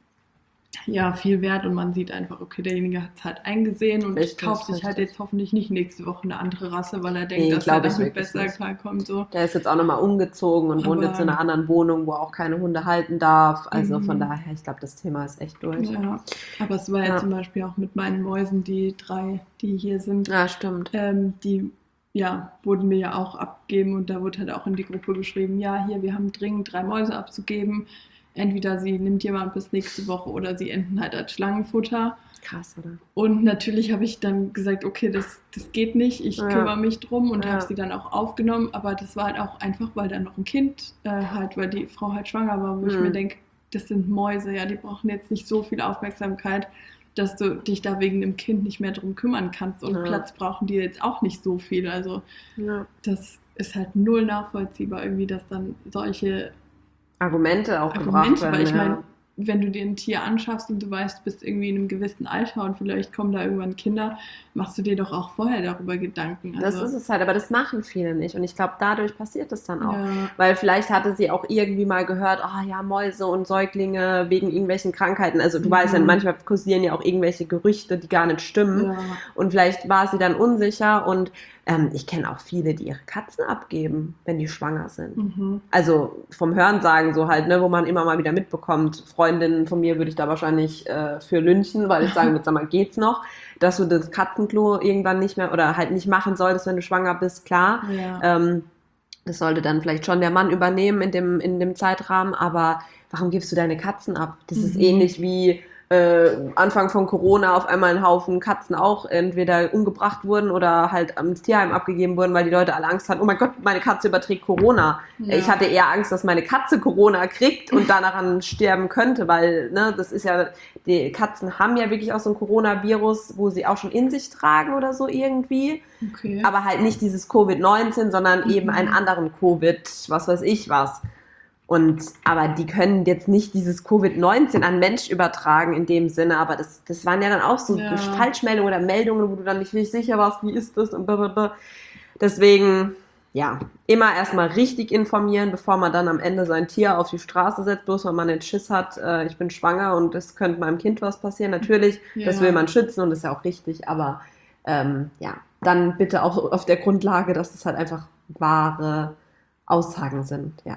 ja, viel wert und man sieht einfach, okay, derjenige hat es halt eingesehen und Richtig, kauft sich halt richtig. jetzt hoffentlich nicht nächste Woche eine andere Rasse, weil er denkt, Nee, dass er glaub ich damit wirklich besser nicht. klarkommt. So. Der ist jetzt auch nochmal umgezogen und wohnt Aber- jetzt in einer anderen Wohnung, wo auch keine Hunde halten darf. Also Mhm. von daher, ich glaube, das Thema ist echt durch. Ja, aber es war ja, Ja. zum Beispiel auch mit meinen Mäusen, die drei, die hier sind, Ja, stimmt. ähm, die ja, wurden mir ja auch abgegeben und da wurde halt auch in die Gruppe geschrieben, ja, hier, wir haben dringend drei Mäuse abzugeben. Entweder sie nimmt jemand bis nächste Woche oder sie enden halt als Schlangenfutter. Krass, oder? Und natürlich habe ich dann gesagt, okay, das, das geht nicht, ich Ja. kümmere mich drum und Ja. habe sie dann auch aufgenommen. Aber das war halt auch einfach, weil dann noch ein Kind äh, halt, weil die Frau halt schwanger war, wo ich Mhm. mir denke, das sind Mäuse, ja, die brauchen jetzt nicht so viel Aufmerksamkeit, dass du dich da wegen dem Kind nicht mehr drum kümmern kannst. Und Ja. Platz brauchen die jetzt auch nicht so viel. Also Ja. das ist halt null nachvollziehbar, irgendwie, dass dann solche Argumente auch gebracht Argumente, werden. weil ich ja. meine, wenn du dir ein Tier anschaffst und du weißt, du bist irgendwie in einem gewissen Alter und vielleicht kommen da irgendwann Kinder, machst du dir doch auch vorher darüber Gedanken. Das Also, ist es halt, aber das machen viele nicht. Und ich glaube, dadurch passiert es dann auch. ja, Weil vielleicht hatte sie auch irgendwie mal gehört, ah ja, Mäuse und Säuglinge wegen irgendwelchen Krankheiten. Also du Mhm. weißt ja, manchmal kursieren ja auch irgendwelche Gerüchte, die gar nicht stimmen. ja, Und vielleicht war sie dann unsicher. Und ähm, ich kenne auch viele, die ihre Katzen abgeben, wenn die schwanger sind. mhm. Also vom Hörensagen so halt, ne, wo man immer mal wieder mitbekommt. Freundinnen von mir würde ich da wahrscheinlich äh, für lynchen, weil ich sagen würde, sag mal, geht's noch? Dass du das Katzenklo irgendwann nicht mehr oder halt nicht machen solltest, wenn du schwanger bist, klar. ja. Ähm, das sollte dann vielleicht schon der Mann übernehmen in dem, in dem Zeitrahmen, aber warum gibst du deine Katzen ab? Das ist Mhm. ähnlich wie äh, Anfang von Corona auf einmal ein Haufen Katzen auch entweder umgebracht wurden oder halt ins Tierheim abgegeben wurden, weil die Leute alle Angst hatten, oh mein Gott, meine Katze überträgt Corona. Ja. Ich hatte eher Angst, dass meine Katze Corona kriegt und daran sterben könnte, weil ne, das ist ja, die Katzen haben ja wirklich auch so ein Coronavirus, wo sie auch schon in sich tragen oder so irgendwie. Okay. Aber halt nicht dieses Covid neunzehn, sondern Mhm. eben einen anderen Covid, was weiß ich was. Und, aber die können jetzt nicht dieses Covid neunzehn an Mensch übertragen in dem Sinne, aber das, das waren ja dann auch so Ja. Falschmeldungen oder Meldungen, wo du dann nicht richtig sicher warst, wie ist das und blablabla. Deswegen, ja, immer erstmal richtig informieren, bevor man dann am Ende sein Tier auf die Straße setzt, bloß weil man den Schiss hat, äh, ich bin schwanger und es könnte meinem Kind was passieren. Natürlich, Ja. das will man schützen und das ist ja auch richtig, aber ähm, ja, dann bitte auch auf der Grundlage, dass es halt einfach wahre Aussagen sind, ja.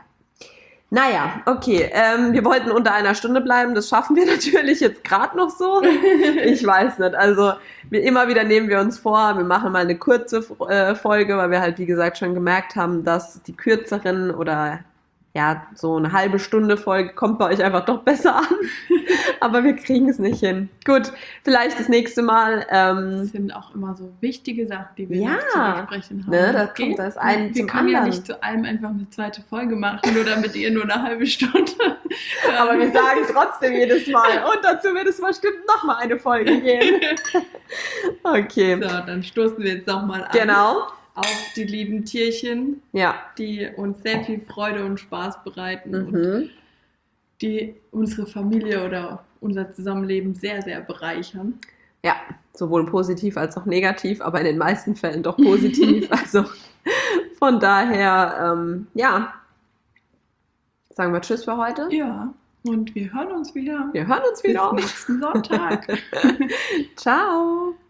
Naja, okay, ähm, wir wollten unter einer Stunde bleiben, das schaffen wir natürlich jetzt gerade noch so. Ich weiß nicht, also wir, immer wieder nehmen wir uns vor, wir machen mal eine kurze äh, Folge, weil wir halt, wie gesagt, schon gemerkt haben, dass die kürzeren oder ja, so eine halbe Stunde Folge kommt bei euch einfach doch besser an, aber wir kriegen es nicht hin. Gut, vielleicht das nächste Mal. Ähm, Das sind auch immer so wichtige Sachen, die wir Ja, noch zu besprechen haben. ne, da Das kommt geht. das eine wir zum können ja anderen. nicht zu allem einfach eine zweite Folge machen, nur damit ihr nur eine halbe Stunde. Aber wir sagen trotzdem jedes Mal. Und dazu wird es bestimmt nochmal eine Folge geben. Okay. So, dann stoßen wir jetzt nochmal an Genau. auf die lieben Tierchen, Ja. die uns sehr viel Freude und Spaß bereiten und Mhm. die unsere Familie oder unser Zusammenleben sehr, sehr bereichern. Ja, sowohl positiv als auch negativ, aber in den meisten Fällen doch positiv. Also von daher, ähm, ja, sagen wir Tschüss für heute. Ja, und wir hören uns wieder. Wir hören uns Bis wieder. nächsten Sonntag. Ciao.